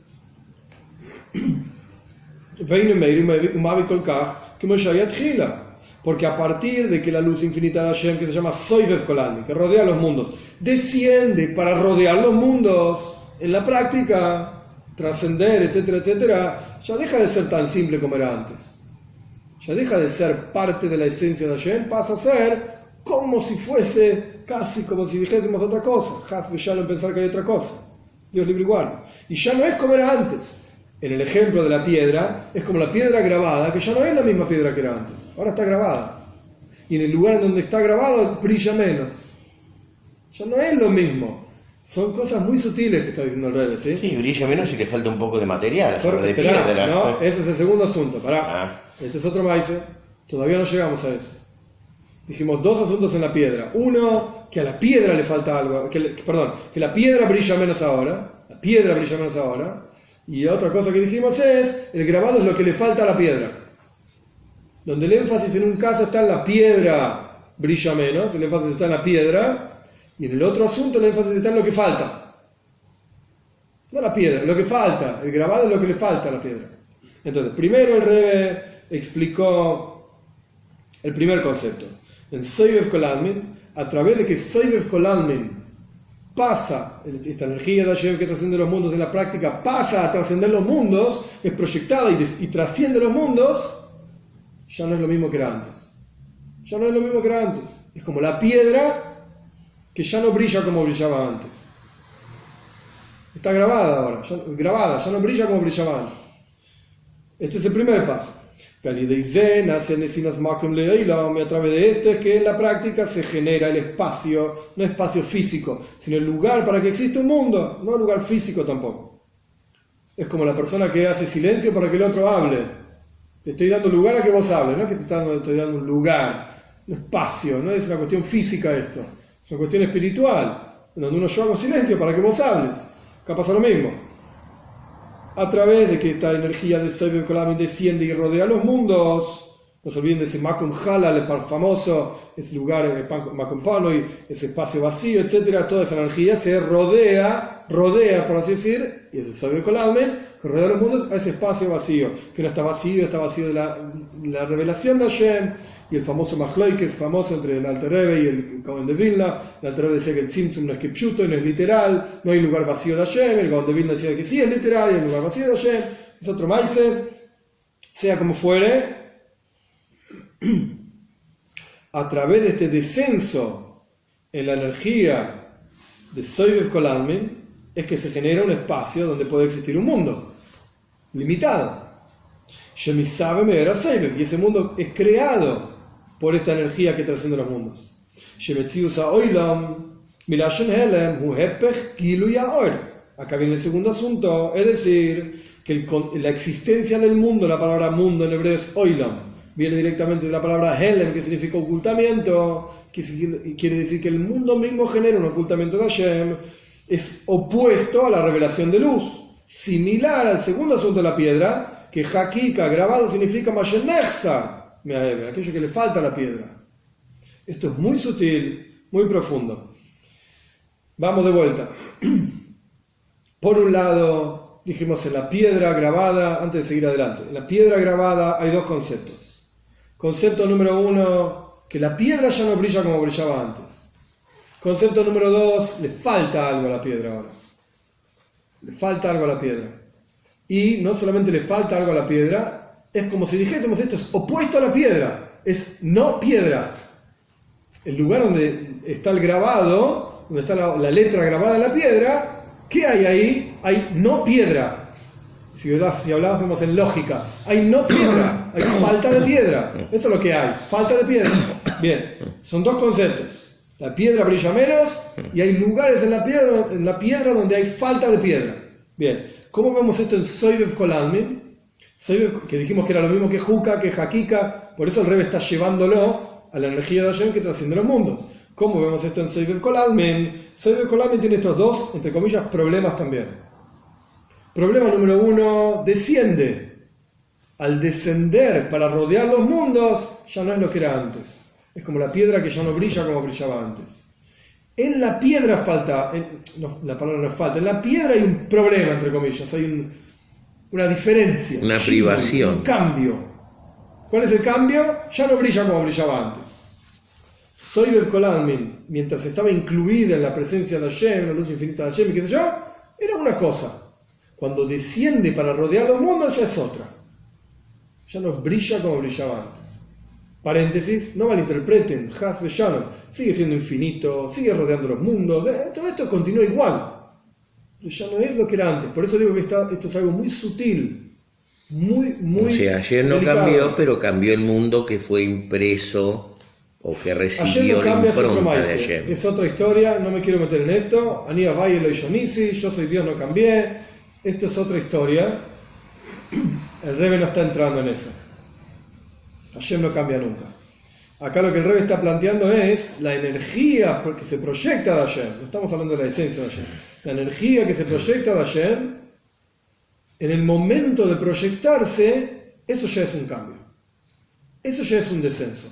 veinu meiri umavi kol kach, como shayat chila. Porque a partir de que la luz infinita de Hashem, que se llama Soy Bev Kol Almin, que rodea los mundos, desciende para rodear los mundos, en la práctica, trascender, etcétera, etcétera, ya deja de ser tan simple como era antes. Ya deja de ser parte de la esencia de Hashem, pasa a ser como si fuese, casi como si dijésemos otra cosa. Has Shalom pensar que hay otra cosa. Dios libre y guarda. Y ya no es como era antes. En el ejemplo de la piedra, es como la piedra grabada, que ya no es la misma piedra que era antes. Ahora está grabada. Y en el lugar en donde está grabado brilla menos. Ya no es lo mismo. Son cosas muy sutiles que está diciendo el Rebbe, ¿sí? Sí, brilla menos y le falta un poco de material, Por, de esperá, piedra. ¿no? Ese es el segundo asunto. Pará. Ah. Este es otro maíz. Todavía no llegamos a eso. Dijimos dos asuntos en la piedra. Uno, que a la piedra le falta algo. Que le, perdón, que la piedra brilla menos ahora. La piedra brilla menos ahora. Y otra cosa que dijimos es, el grabado es lo que le falta a la piedra. Donde el énfasis en un caso está en la piedra, brilla menos, el énfasis está en la piedra, y en el otro asunto el énfasis está en lo que falta. No la piedra, lo que falta. El grabado es lo que le falta a la piedra. Entonces, primero el Rebbe explicó el primer concepto. En Soy Bev Kol Almin, a través de que Soy Bev Kol Almin pasa, esta energía de Hashem que trasciende los mundos en la práctica, pasa a trascender los mundos, es proyectada y, des, y trasciende los mundos, ya no es lo mismo que era antes. Ya no es lo mismo que era antes. Es como la piedra que ya no brilla como brillaba antes. Está grabada ahora, ya, grabada, ya no brilla como brillaba antes. Este es el primer paso. Y a través de esto es que en la práctica se genera el espacio, no espacio físico, sino el lugar para que exista un mundo, no lugar físico tampoco. Es como la persona que hace silencio para que el otro hable. Te estoy dando lugar a que vos hables, no es que te estoy dando, estoy dando un lugar, un espacio, no es una cuestión física esto, es una cuestión espiritual, en donde uno yo hago silencio para que vos hables. Acá pasa lo mismo. A través de que esta energía de Soy Bev Kol Almin desciende y rodea los mundos, no se olviden de ese Makom Halal, el famoso, ese lugar, Makom Panoi, ese espacio vacío, etcétera. Toda esa energía se rodea, rodea, por así decir, y ese Soy Bev Kol Almin, que rodea los mundos a ese espacio vacío, que no está vacío, está vacío de la, la revelación de Hashem, y el famoso Machloikes, famoso entre el Alter Rebbe y el Gaon de Vilna. El Alter Rebbe decía que el Tzimtzum no es kipshuto y no es literal, no hay lugar vacío de Hashem. El Gaon de Vilna decía que sí es literal y hay lugar vacío de Hashem. Es otro maise. Sea como fuere, a través de este descenso en la energía de Soivev Kolalmin, es que se genera un espacio donde puede existir un mundo limitado. Y ese mundo es creado por esta energía que trasciende los mundos. Acá viene el segundo asunto, es decir, que el, la existencia del mundo, la palabra mundo en hebreo es oilam, viene directamente de la palabra helem, que significa ocultamiento, que quiere decir que el mundo mismo genera un ocultamiento de Hashem, es opuesto a la revelación de luz, similar al segundo asunto de la piedra, que hakika, grabado, significa mashenechsa, aquello que le falta a la piedra. Esto es muy sutil, muy profundo. Vamos de vuelta. Por un lado, dijimos en la piedra grabada, antes de seguir adelante, en la piedra grabada hay dos conceptos. Concepto número uno, que la piedra ya no brilla como brillaba antes. Concepto número dos, le falta algo a la piedra ahora. Le falta algo a la piedra. Y no solamente le falta algo a la piedra, es como si dijésemos esto es opuesto a la piedra, es no piedra. El lugar donde está el grabado, donde está la, la letra grabada en la piedra, ¿qué hay ahí? Hay no piedra. Si, si hablásemos en lógica, hay no piedra, hay falta de piedra. Eso es lo que hay, falta de piedra. Bien, son dos conceptos. La piedra brilla menos y hay lugares en la piedra, en la piedra donde hay falta de piedra. Bien, ¿cómo vemos esto en Soivev Kolalmin? Que dijimos que era lo mismo que Juka, que Hakika, por eso el Rebbe está llevándolo a la energía de Hashem que trasciende los mundos. ¿Cómo vemos esto en Soivev Kolalmin? Soivev Kolalmin tiene estos dos, entre comillas, problemas también. Problema número uno, desciende. Al descender para rodear los mundos, ya no es lo que era antes. Es como la piedra que ya no brilla como brillaba antes. En la piedra falta, en, no, la palabra no es falta, en la piedra hay un problema, entre comillas, hay un, una diferencia. Una privación. Un cambio. ¿Cuál es el cambio? Ya no brilla como brillaba antes. Soivev Kolalmin, mientras estaba incluida en la presencia de Hashem, la luz infinita de Hashem, y qué sé yo, era una cosa. Cuando desciende para rodear los mundos ya es otra. Ya no brilla como brillaba antes. Paréntesis, no malinterpreten, Has Shalom, sigue siendo infinito, sigue rodeando los mundos, eh, todo esto continúa igual. Pero ya no es lo que era antes. Por eso digo que está, esto es algo muy sutil, muy, muy O sea, ayer no delicado. Cambió, pero cambió el mundo que fue impreso o que recibió no la impronta de ayer. Es otra historia, no me quiero meter en esto. Aníbal Valle lo Yonisi, yo soy Dios, no cambié. Esto es otra historia. El Rebbe no está entrando en eso. Hashem no cambia nunca. Acá lo que el Rebbe está planteando es la energía que se proyecta de Hashem. No estamos hablando de la esencia de Hashem. La energía que se proyecta de Hashem, en el momento de proyectarse, eso ya es un cambio. Eso ya es un descenso.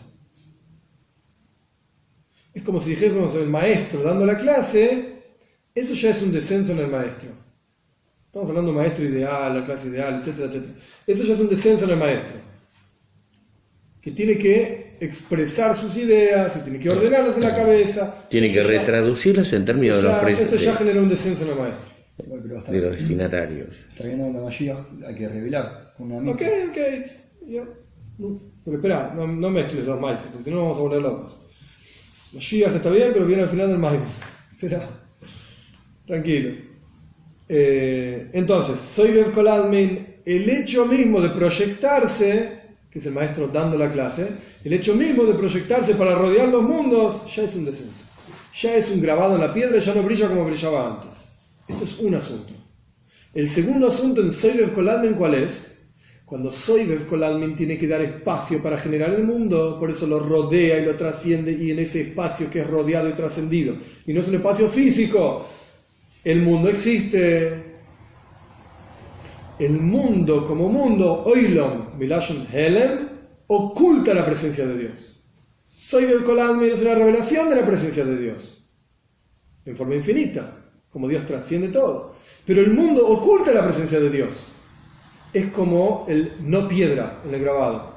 Es como si dijésemos el maestro dando la clase, eso ya es un descenso en el maestro. Estamos hablando de maestro ideal, la clase ideal, etcétera, etcétera. Eso ya es un descenso en el maestro, que tiene que expresar sus ideas, y tiene que ordenarlas en la cabeza. Tiene que ya, retraducirlas en términos ya, de los presentes. Esto ya genera un descenso en el maestro. Bueno, pero hasta de los destinatarios. Está viendo la Mashiach, hay que revelar una Ok, ok. Yeah. Pero espera, no, no mezcles los maíces, porque si no vamos a volver locos. Mashiach está bien, pero viene al final del maíz. Espera, tranquilo. Eh, entonces, Soivev Kolalmin, el hecho mismo de proyectarse, que es el maestro dando la clase, el hecho mismo de proyectarse para rodear los mundos, ya es un descenso. Ya es un grabado en la piedra, ya no brilla como brillaba antes. Esto es un asunto. El segundo asunto en Soivev Kolalmin, ¿cuál es? Cuando Soivev Kolalmin tiene que dar espacio para generar el mundo, por eso lo rodea y lo trasciende, y en ese espacio que es rodeado y trascendido, y no es un espacio físico, el mundo existe. El mundo como mundo, Oilom, Milashon Helem, oculta la presencia de Dios. Soivev Kolalmin es una revelación de la presencia de Dios, en forma infinita, como Dios trasciende todo. Pero el mundo oculta la presencia de Dios. Es como el no piedra en el grabado.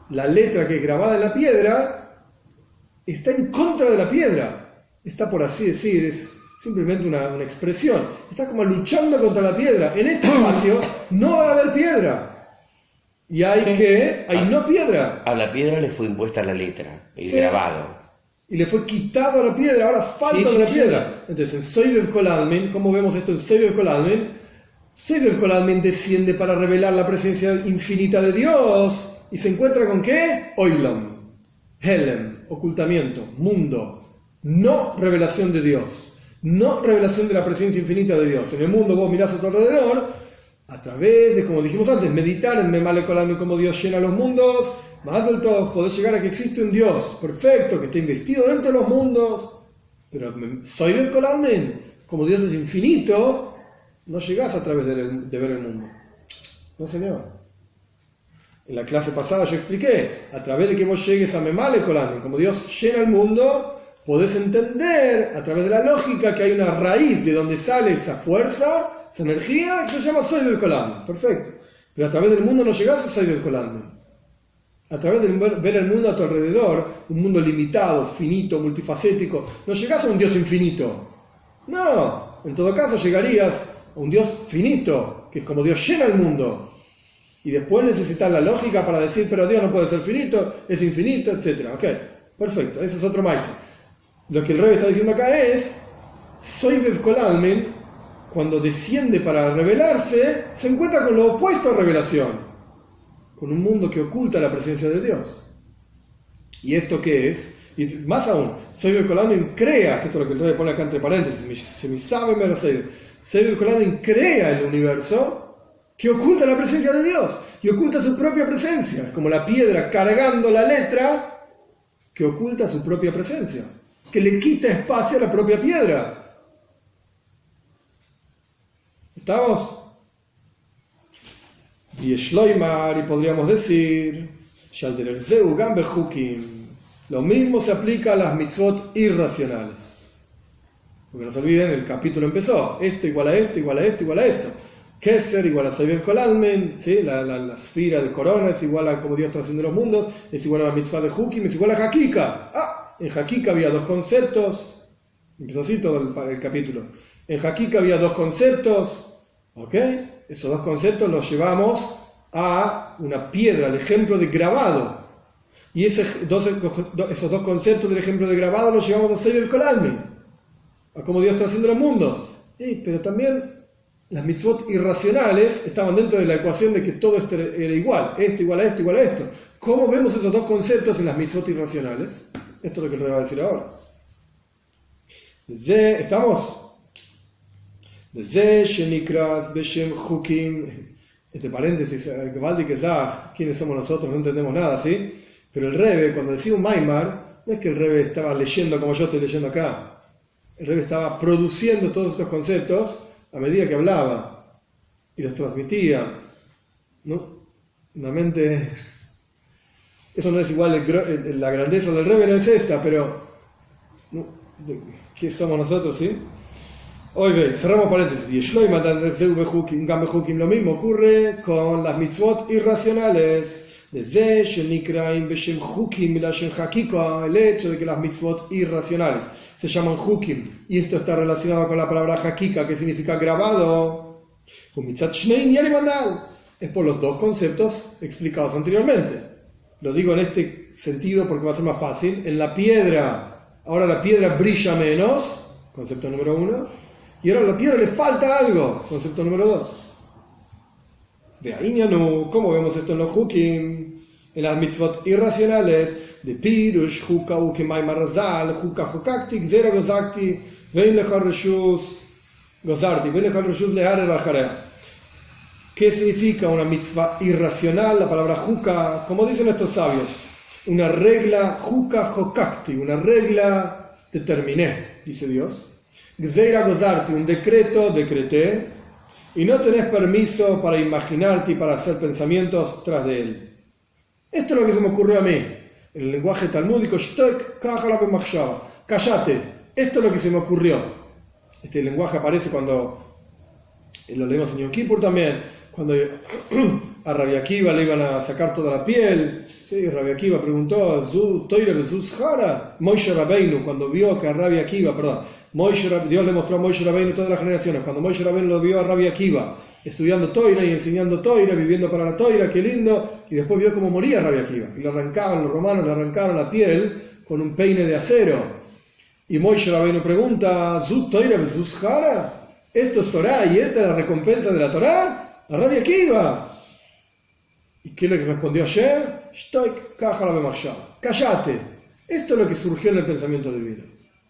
la letra que es grabada en la piedra está en contra de la piedra. Está, por así decir, es simplemente una, una expresión. Está como luchando contra la piedra. En este espacio no va a haber piedra. Y hay sí. que, hay a, no piedra. A la piedra le fue impuesta la letra, el sí. grabado. Y le fue quitado a la piedra, ahora falta sí, de la sí, piedra. Sí. Entonces, en Soivev Kolalmen, ¿cómo vemos esto en Soivev Kolalmen? Soivev Kolalmen desciende para revelar la presencia infinita de Dios. ¿Y se encuentra con qué? Oilam, Helem, ocultamiento, mundo. No revelación de Dios. No revelación de la presencia infinita de Dios. En el mundo vos mirás a tu alrededor, a través de, como dijimos antes, meditar en Memale Kolalmen, cómo Dios llena los mundos. Más del todo, podés llegar a que existe un Dios perfecto, que está investido dentro de los mundos. Pero Soivev Kolalmen, como Dios es infinito, no llegás a través de, de ver el mundo. No, señor. En la clase pasada yo expliqué, a través de que vos llegues a Memale Kolalmen, como Dios llena el mundo, podés entender, a través de la lógica, que hay una raíz de donde sale esa fuerza, esa energía, que se llama Soivev Kolalmen. Perfecto. Pero a través del mundo no llegás a Soivev Kolalmen. A través de ver el mundo a tu alrededor, un mundo limitado, finito, multifacético, no llegás a un Dios infinito. No, en todo caso llegarías a un Dios finito, que es como Dios llena el mundo. Y después necesitas la lógica para decir, pero Dios no puede ser finito, es infinito, etcétera. Ok, perfecto, ese es otro maíz. Lo que el Rebbe está diciendo acá es, Soivev Kolalmen, cuando desciende para revelarse, se encuentra con lo opuesto a revelación. Con un mundo que oculta la presencia de Dios. ¿Y esto qué es? Y más aún, Soivev Kolalmen crea, que esto es lo que el Rebbe pone acá entre paréntesis, se me sabe Mercedes, Soivev Kolalmen crea el universo que oculta la presencia de Dios y oculta su propia presencia. Es como la piedra cargando la letra que oculta su propia presencia, que le quita espacio a la propia piedra. ¿Estamos? Y Shloimar, y podríamos decir, lo mismo se aplica a las mitzvot irracionales. Porque no se olviden, el capítulo empezó, esto igual a esto, igual a esto, igual a esto. Keser igual a Soivev Kolalmen, ¿sí? la, la, la esfera de corona es igual a como Dios trasciende los mundos, es igual a la mitzvah de Hukim, es igual a Hakika. Ah, en Hakika había dos conceptos, empezó así todo el, el capítulo. En Hakika había dos conceptos, ¿ok? Esos dos conceptos los llevamos a una piedra, al ejemplo de grabado. Y ese, dos, esos dos conceptos del ejemplo de grabado los llevamos a Soivev Kolalmen, a cómo Dios trasciende los mundos. Eh, pero también las mitzvot irracionales estaban dentro de la ecuación de que todo esto era igual, esto igual a esto, igual a esto. ¿Cómo vemos esos dos conceptos en las mitzvot irracionales? Esto es lo que le voy a decir ahora. Desde, ¿estamos? Desde Shenikras, Beshem Hukim, este paréntesis, Gabaldi Kezach, ¿quiénes somos nosotros? No entendemos nada, ¿sí? Pero el Rebbe, cuando decía un Maimar, no es que el Rebbe estaba leyendo como yo estoy leyendo acá. El Rebbe estaba produciendo todos estos conceptos a medida que hablaba y los transmitía, ¿no? Una mente, eso no es igual, el, la grandeza del Rebbe no es esta, pero ¿no? ¿Qué somos nosotros, sí? Hoy ve, cerramos paréntesis. Lo mismo ocurre con las mitzvot irracionales. El hecho de que las mitzvot irracionales se llaman hukim, y esto está relacionado con la palabra hakika, que significa grabado. Es por los dos conceptos explicados anteriormente. Lo digo en este sentido porque va a ser más fácil. En la piedra, ahora la piedra brilla menos, concepto número uno, y ahora a la piedra le falta algo, concepto número dos. De ahí no, ¿cómo vemos esto en los hukim? En las mitzvot irracionales, de Pirush, Huka, Ukemay Marazal, Huka, Hukakti, Zera Gozakti, Vein Lechar Reshus, Gozarti, Vein Lechar Reshus Lehar el Ajarea. ¿Qué significa una mitzvah irracional? La palabra Huka, como dicen nuestros sabios, una regla, Huka, Hukakti, una regla determiné, dice Dios. Gzeira Gozarti, un decreto, decreté, y no tenés permiso para imaginarte y para hacer pensamientos tras de él. Esto es lo que se me ocurrió a mí. En el lenguaje talmúdico, cállate, esto es lo que se me ocurrió. Este lenguaje aparece cuando, lo leemos en Yom Kippur también, cuando a Rabbi Akiva le iban a sacar toda la piel. Sí, Rabbi Akiva preguntó, Moshe Rabbeinu, cuando vio que a Rabbi Akiva, perdón, Moshe, Dios le mostró a Moshe Rabbeinu todas las generaciones, cuando Moshe Rabbeinu lo vio a Rabbi Akiva, estudiando Toira y enseñando Toira, viviendo para la Toira, qué lindo, y después vio cómo moría Rabbi Akiva, y le arrancaban, los romanos le arrancaron la piel con un peine de acero. Y Moshe Rabbeinu pregunta, Zut Toira Zuz Jara, ¿esto es Torah y esta es la recompensa de la Torah? A Rabbi Akiva. ¿Y qué le respondió ayer? Shtoik, kaja la cállate. Esto es lo que surgió en el pensamiento divino.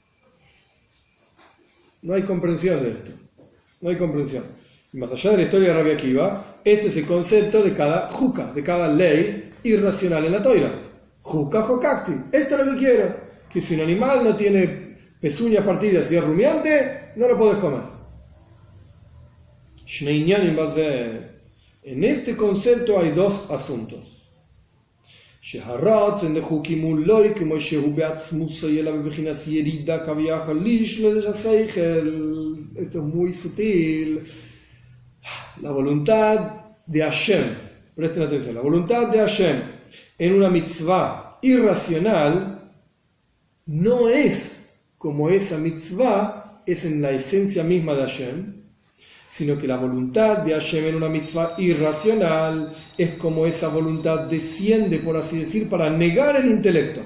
No hay comprensión de esto. No hay comprensión. Y más allá de la historia de Rabbi Akiva, este es el concepto de cada juca, de cada ley irracional en la Toira. Juca jokakti. Esto es lo que quiero. Que si un animal no tiene pezuñas partidas y es rumiante, no lo puedes comer. En este concepto hay dos asuntos. Esto es muy sutil. La voluntad de Hashem, presten atención, la voluntad de Hashem en una mitzvah irracional no es como esa mitzvah es en la esencia misma de Hashem, sino que la voluntad de Hashem en una mitzvah irracional es como esa voluntad desciende, por así decir, para negar el intelecto.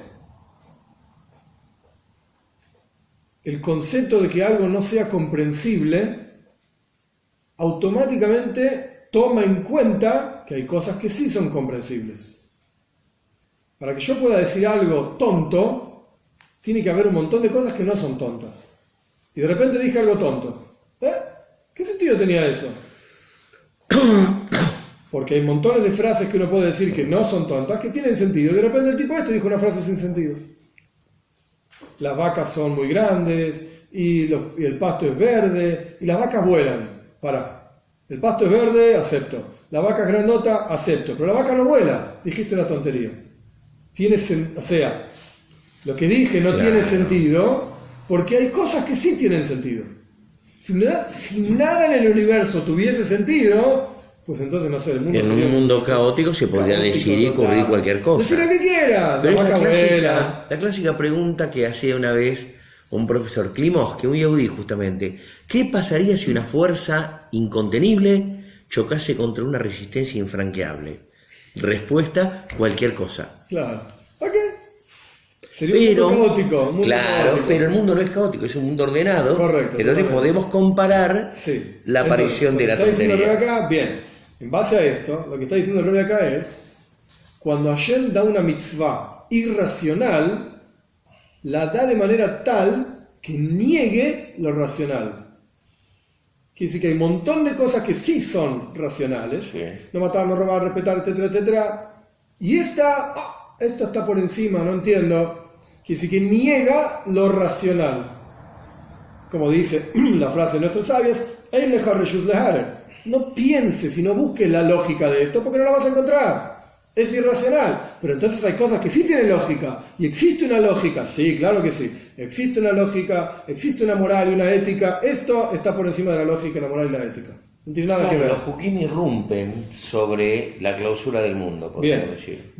El concepto de que algo no sea comprensible automáticamente toma en cuenta que hay cosas que sí son comprensibles. Para que yo pueda decir algo tonto, tiene que haber un montón de cosas que no son tontas. Y de repente dije algo tonto. ¿Eh? ¿Qué sentido tenía eso? Porque hay montones de frases que uno puede decir que no son tontas, que tienen sentido. Y de repente el tipo este dijo una frase sin sentido. Las vacas son muy grandes y, los, y el pasto es verde y las vacas vuelan. Pará. El pasto es verde, acepto. La vaca es grandota, acepto. Pero la vaca no vuela. Dijiste una tontería. Tiene sen- o sea, lo que dije no claro. tiene sentido porque hay cosas que sí tienen sentido. Si nada, si nada en el universo tuviese sentido, pues entonces no sé, el mundo en sería un mundo caótico se podría caótico, decir y ocurrir total. Cualquier cosa. Decir lo que quieras. Pero es la clásica, la clásica pregunta que hacía una vez un profesor Klimov, que un yehudí justamente, ¿qué pasaría si una fuerza incontenible chocase contra una resistencia infranqueable? Respuesta, cualquier cosa. Claro. ¿Para qué? Sería pero, un mundo caótico. Un mundo claro, caótico. Pero el mundo no es caótico, es un mundo ordenado. Correcto. Entonces correcto. podemos comparar sí. la aparición Entonces, de la está tontería. Diciendo el Rebbe acá, bien, en base a esto, lo que está diciendo el Rebbe acá es, cuando Hashem da una mitzvah irracional, la da de manera tal que niegue lo racional. Quiere decir que hay un montón de cosas que sí son racionales, sí. no matar, no robar, respetar, etcétera, etcétera, y esta, oh, esta está por encima, no entiendo. Quiere decir que niega lo racional. Como dice la frase de nuestros sabios, no pienses y no busques la lógica de esto porque no la vas a encontrar. Es irracional. Pero entonces hay cosas que sí tienen lógica. Y existe una lógica. Sí, claro que sí. Existe una lógica, existe una moral y una ética. Esto está por encima de la lógica, la moral y la ética. No tiene nada no, que ver. Los Jukim irrumpen sobre la clausura del mundo, podemos decir.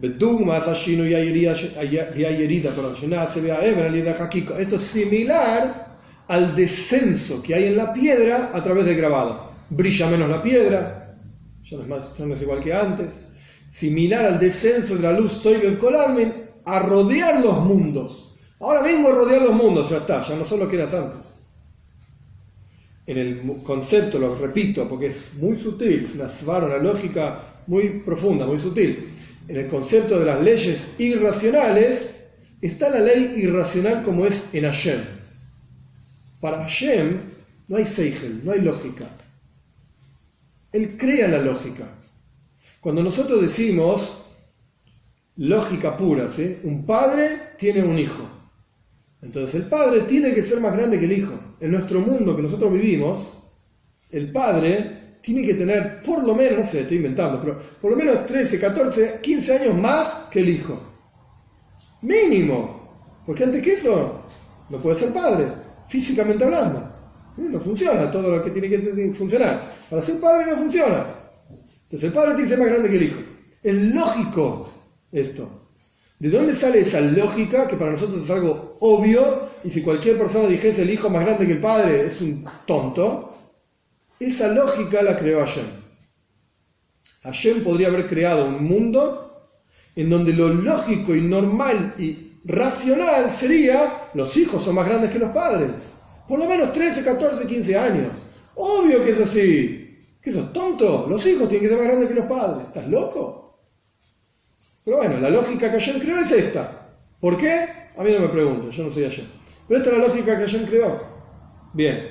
Esto es similar al descenso que hay en la piedra a través del grabado. Brilla menos la piedra, ya no es, más, ya no es igual que antes. Similar al descenso de la luz Soibev Kolalmen a rodear los mundos. Ahora vengo a rodear los mundos, ya está, ya no son lo que eras antes. En el concepto, lo repito, porque es muy sutil, es una svara, una lógica muy profunda, muy sutil. En el concepto de las leyes irracionales, está la ley irracional como es en Hashem. Para Hashem no hay seichel, no hay lógica. Él crea la lógica. Cuando nosotros decimos lógica pura, ¿sí? Un padre tiene un hijo. Entonces el padre tiene que ser más grande que el hijo. En nuestro mundo que nosotros vivimos, el padre tiene que tener por lo menos, no sé, estoy inventando, pero por lo menos trece, catorce, quince años más que el hijo. Mínimo. Porque antes que eso, no puede ser padre, físicamente hablando. No funciona todo lo que tiene que funcionar. Para ser padre no funciona. Entonces el padre te dice más grande que el hijo. Es lógico esto. ¿De dónde sale esa lógica que para nosotros es algo obvio? Y si cualquier persona dijese el hijo más grande que el padre es un tonto, esa lógica la creó Hashem. Hashem podría haber creado un mundo en donde lo lógico y normal y racional sería los hijos son más grandes que los padres. Por lo menos trece, catorce, quince años. Obvio que es así. ¿Qué sos tonto? Los hijos tienen que ser más grandes que los padres. ¿Estás loco? Pero bueno, la lógica que Hashem creó es esta. ¿Por qué? A mí no me pregunto, yo no soy Hashem. Pero esta es la lógica que Hashem creó. Bien.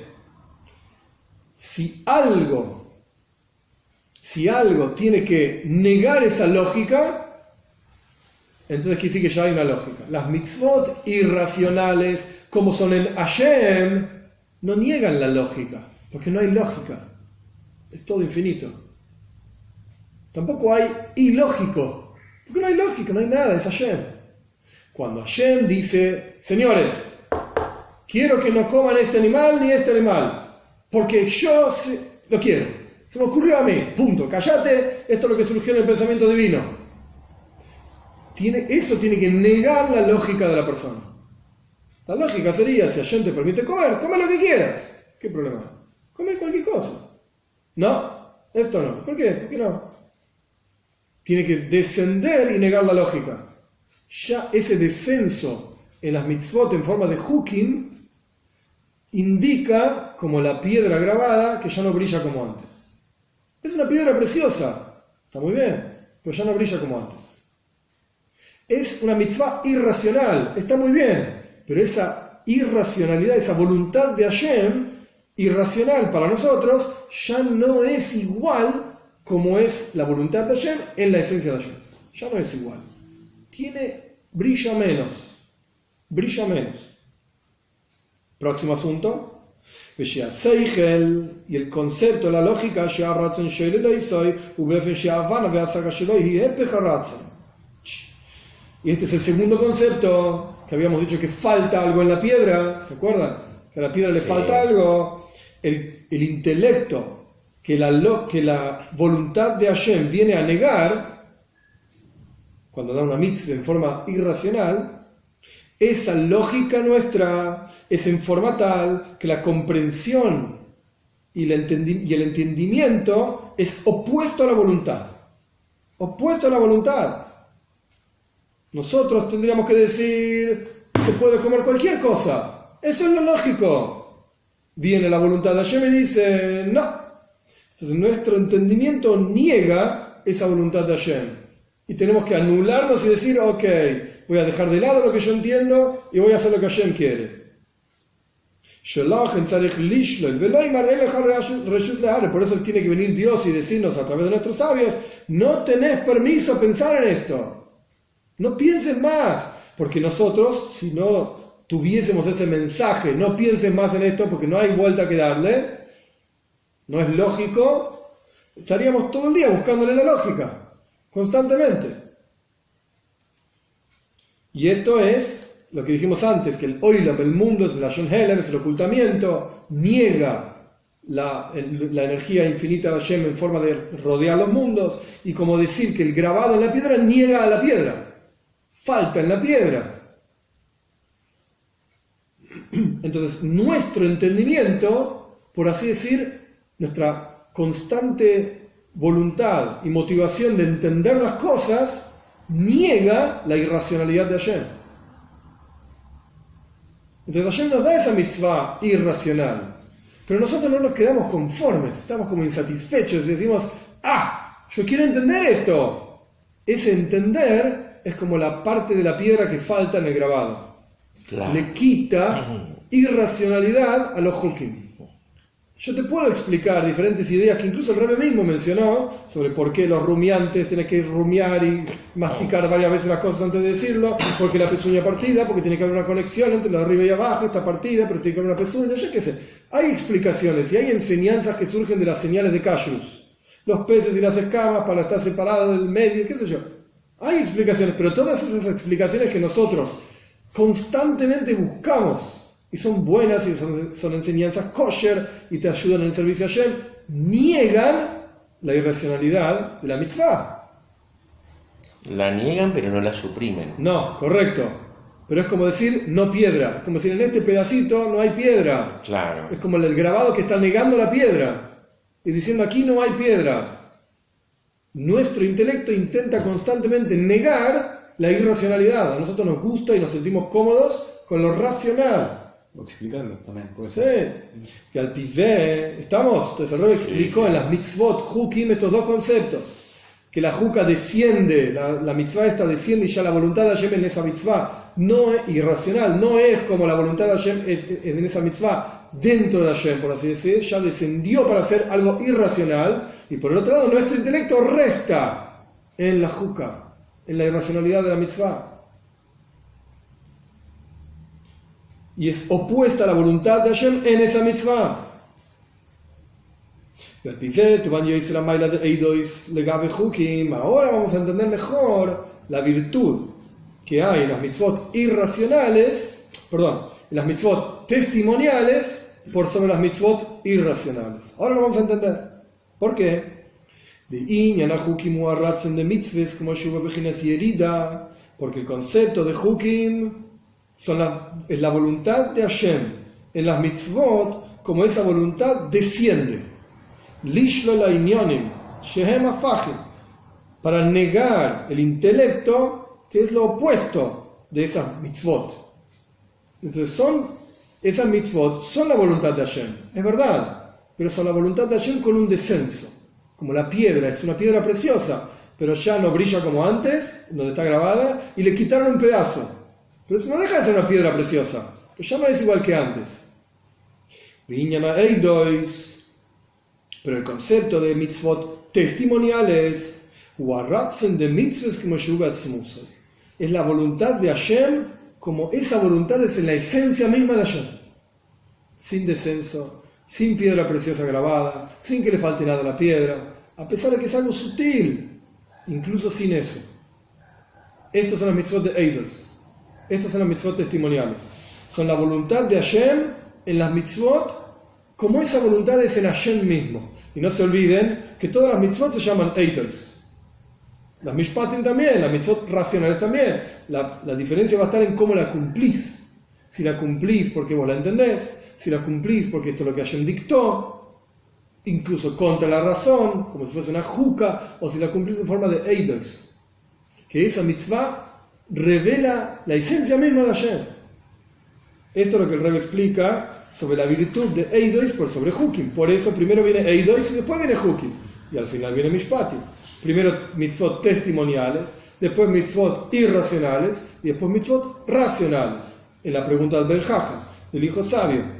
Si algo, si algo tiene que negar esa lógica, entonces quiere decir que ya hay una lógica. Las mitzvot irracionales, como son en Hashem, no niegan la lógica, porque no hay lógica. Es todo infinito. Tampoco hay ilógico. Porque no hay lógica, no hay nada, es Hashem. Cuando Hashem dice, señores, quiero que no coman este animal ni este animal, porque yo se, lo quiero, se me ocurrió a mí, punto, cállate, esto es lo que surgió en el pensamiento divino. Tiene, eso tiene que negar la lógica de la persona. La lógica sería, si Hashem te permite comer, come lo que quieras. ¿Qué problema? Come cualquier cosa. No, esto no. ¿Por qué? ¿Por qué no? Tiene que descender y negar la lógica. Ya ese descenso en las mitzvot en forma de hukim indica, como la piedra grabada, que ya no brilla como antes. Es una piedra preciosa, está muy bien, pero ya no brilla como antes. Es una mitzvah irracional, está muy bien, pero esa irracionalidad, esa voluntad de Hashem, irracional para nosotros, ya no es igual como es la voluntad de Hashem en la esencia de Hashem. Ya no es igual. Tiene, brilla menos. Brilla menos. Próximo asunto. Y el concepto, la lógica, y este es el segundo concepto, que habíamos dicho que falta algo en la piedra, ¿se acuerdan? Que a la piedra le sí. falta algo. El, el intelecto, que la, que la voluntad de Hashem viene a negar, cuando da una mitzvah en forma irracional, esa lógica nuestra es en forma tal que la comprensión y el, entendi- y el entendimiento es opuesto a la voluntad. Opuesto a la voluntad. Nosotros tendríamos que decir, se puede comer cualquier cosa. Eso es lo lógico. Viene la voluntad de Hashem y dice, no. Entonces nuestro entendimiento niega esa voluntad de Hashem. Y tenemos que anularnos y decir, ok, voy a dejar de lado lo que yo entiendo y voy a hacer lo que Hashem quiere. Por eso tiene que venir Dios y decirnos a través de nuestros sabios, no tenés permiso a pensar en esto. No pienses más. Porque nosotros, si no tuviésemos ese mensaje, no pienses más en esto porque no hay vuelta que darle, no es lógico, estaríamos todo el día buscándole la lógica, constantemente. Y esto es lo que dijimos antes, que el oilam, el mundo, es el lashon helem, es el ocultamiento, niega la, la energía infinita de Hashem en forma de rodear los mundos, y como decir que el grabado en la piedra niega a la piedra, falta en la piedra. Entonces, nuestro entendimiento, por así decir, nuestra constante voluntad y motivación de entender las cosas niega la irracionalidad de Hashem. Entonces Hashem nos da esa mitzvah irracional, pero nosotros no nos quedamos conformes, estamos como insatisfechos y decimos, ah, yo quiero entender esto. Ese entender es como la parte de la piedra que falta en el grabado. Claro. Le quita irracionalidad a los hukim. Yo te puedo explicar diferentes ideas que incluso el Rebbe mismo mencionó sobre por qué los rumiantes tienen que rumiar y masticar varias veces las cosas antes de decirlo, porque la pezuña partida, porque tiene que haber una conexión entre lo de arriba y abajo, está partida, pero tiene que haber una pezuña, yo qué sé. Hay explicaciones y hay enseñanzas que surgen de las señales de Kashrus. Los peces y las escamas para estar separados del medio, qué sé yo. Hay explicaciones, pero todas esas explicaciones que nosotros constantemente buscamos, y son buenas y son, son enseñanzas kosher y te ayudan en el servicio a Hashem, niegan la irracionalidad de la mitzvah. La niegan, pero no la suprimen. No, correcto. Pero es como decir no piedra. Es como decir en este pedacito no hay piedra. Claro. Es como el grabado que está negando la piedra y diciendo aquí no hay piedra. Nuestro intelecto intenta constantemente negar la irracionalidad. A nosotros nos gusta y nos sentimos cómodos con lo racional. O explicarlo también, puede Sí. ser. Que al pisé, ¿estamos? Entonces el Rebbe explicó sí. en las mitzvot, hukim, estos dos conceptos. Que la juca desciende, la, la mitzvah esta desciende y ya la voluntad de Hashem en esa mitzvah no es irracional, no es como la voluntad de Hashem es, es en esa mitzvah dentro de Hashem, por así decir, ya descendió para hacer algo irracional, y por el otro lado nuestro intelecto resta en la juca, en la irracionalidad de la mitzvah. Y es opuesta a la voluntad de Hashem en esa mitzvah. Ahora vamos a entender mejor la virtud que hay en las mitzvot irracionales, perdón, en las mitzvot testimoniales por sobre las mitzvot irracionales. Ahora lo vamos a entender. ¿Por qué? Porque el concepto de hukim son la, es la voluntad de Hashem en las mitzvot, como esa voluntad desciende. Lishlo la inyonim, shehem afachim, para negar el intelecto, que es lo opuesto de esas mitzvot. Entonces, son, esas mitzvot son la voluntad de Hashem, es verdad, pero son la voluntad de Hashem con un descenso, como la piedra, es una piedra preciosa, pero ya no brilla como antes, donde está grabada, y le quitaron un pedazo. Pero eso no deja de ser una piedra preciosa, pero ya no es igual que antes. Viñana eidois. Pero el concepto de mitzvot testimoniales es la voluntad de Hashem, como esa voluntad es en la esencia misma de Hashem, sin descenso, sin piedra preciosa grabada, sin que le falte nada a la piedra, a pesar de que es algo sutil, incluso sin eso. Estos son los mitzvot de eidos, estos son los mitzvot testimoniales, son la voluntad de Hashem en las mitzvot, como esa voluntad es en Hashem mismo. Y no se olviden que todas las mitzvot se llaman eidos. Las mishpatim también, las mitzvot racionales también. La, la diferencia va a estar en cómo la cumplís. Si la cumplís porque vos la entendés, si la cumplís porque esto es lo que Hashem dictó, incluso contra la razón, como si fuese una juca, o si la cumplís en forma de eidos. Que esa mitzvah revela la esencia misma de Hashem. Esto es lo que el Rebbe explica sobre la virtud de eidos por sobre hukim. Por eso primero viene eidos y después viene hukim. Y al final viene mishpatim. Primero mitzvot testimoniales, después mitzvot irracionales y después mitzvot racionales. En la pregunta del Ben Jajam, del hijo sabio.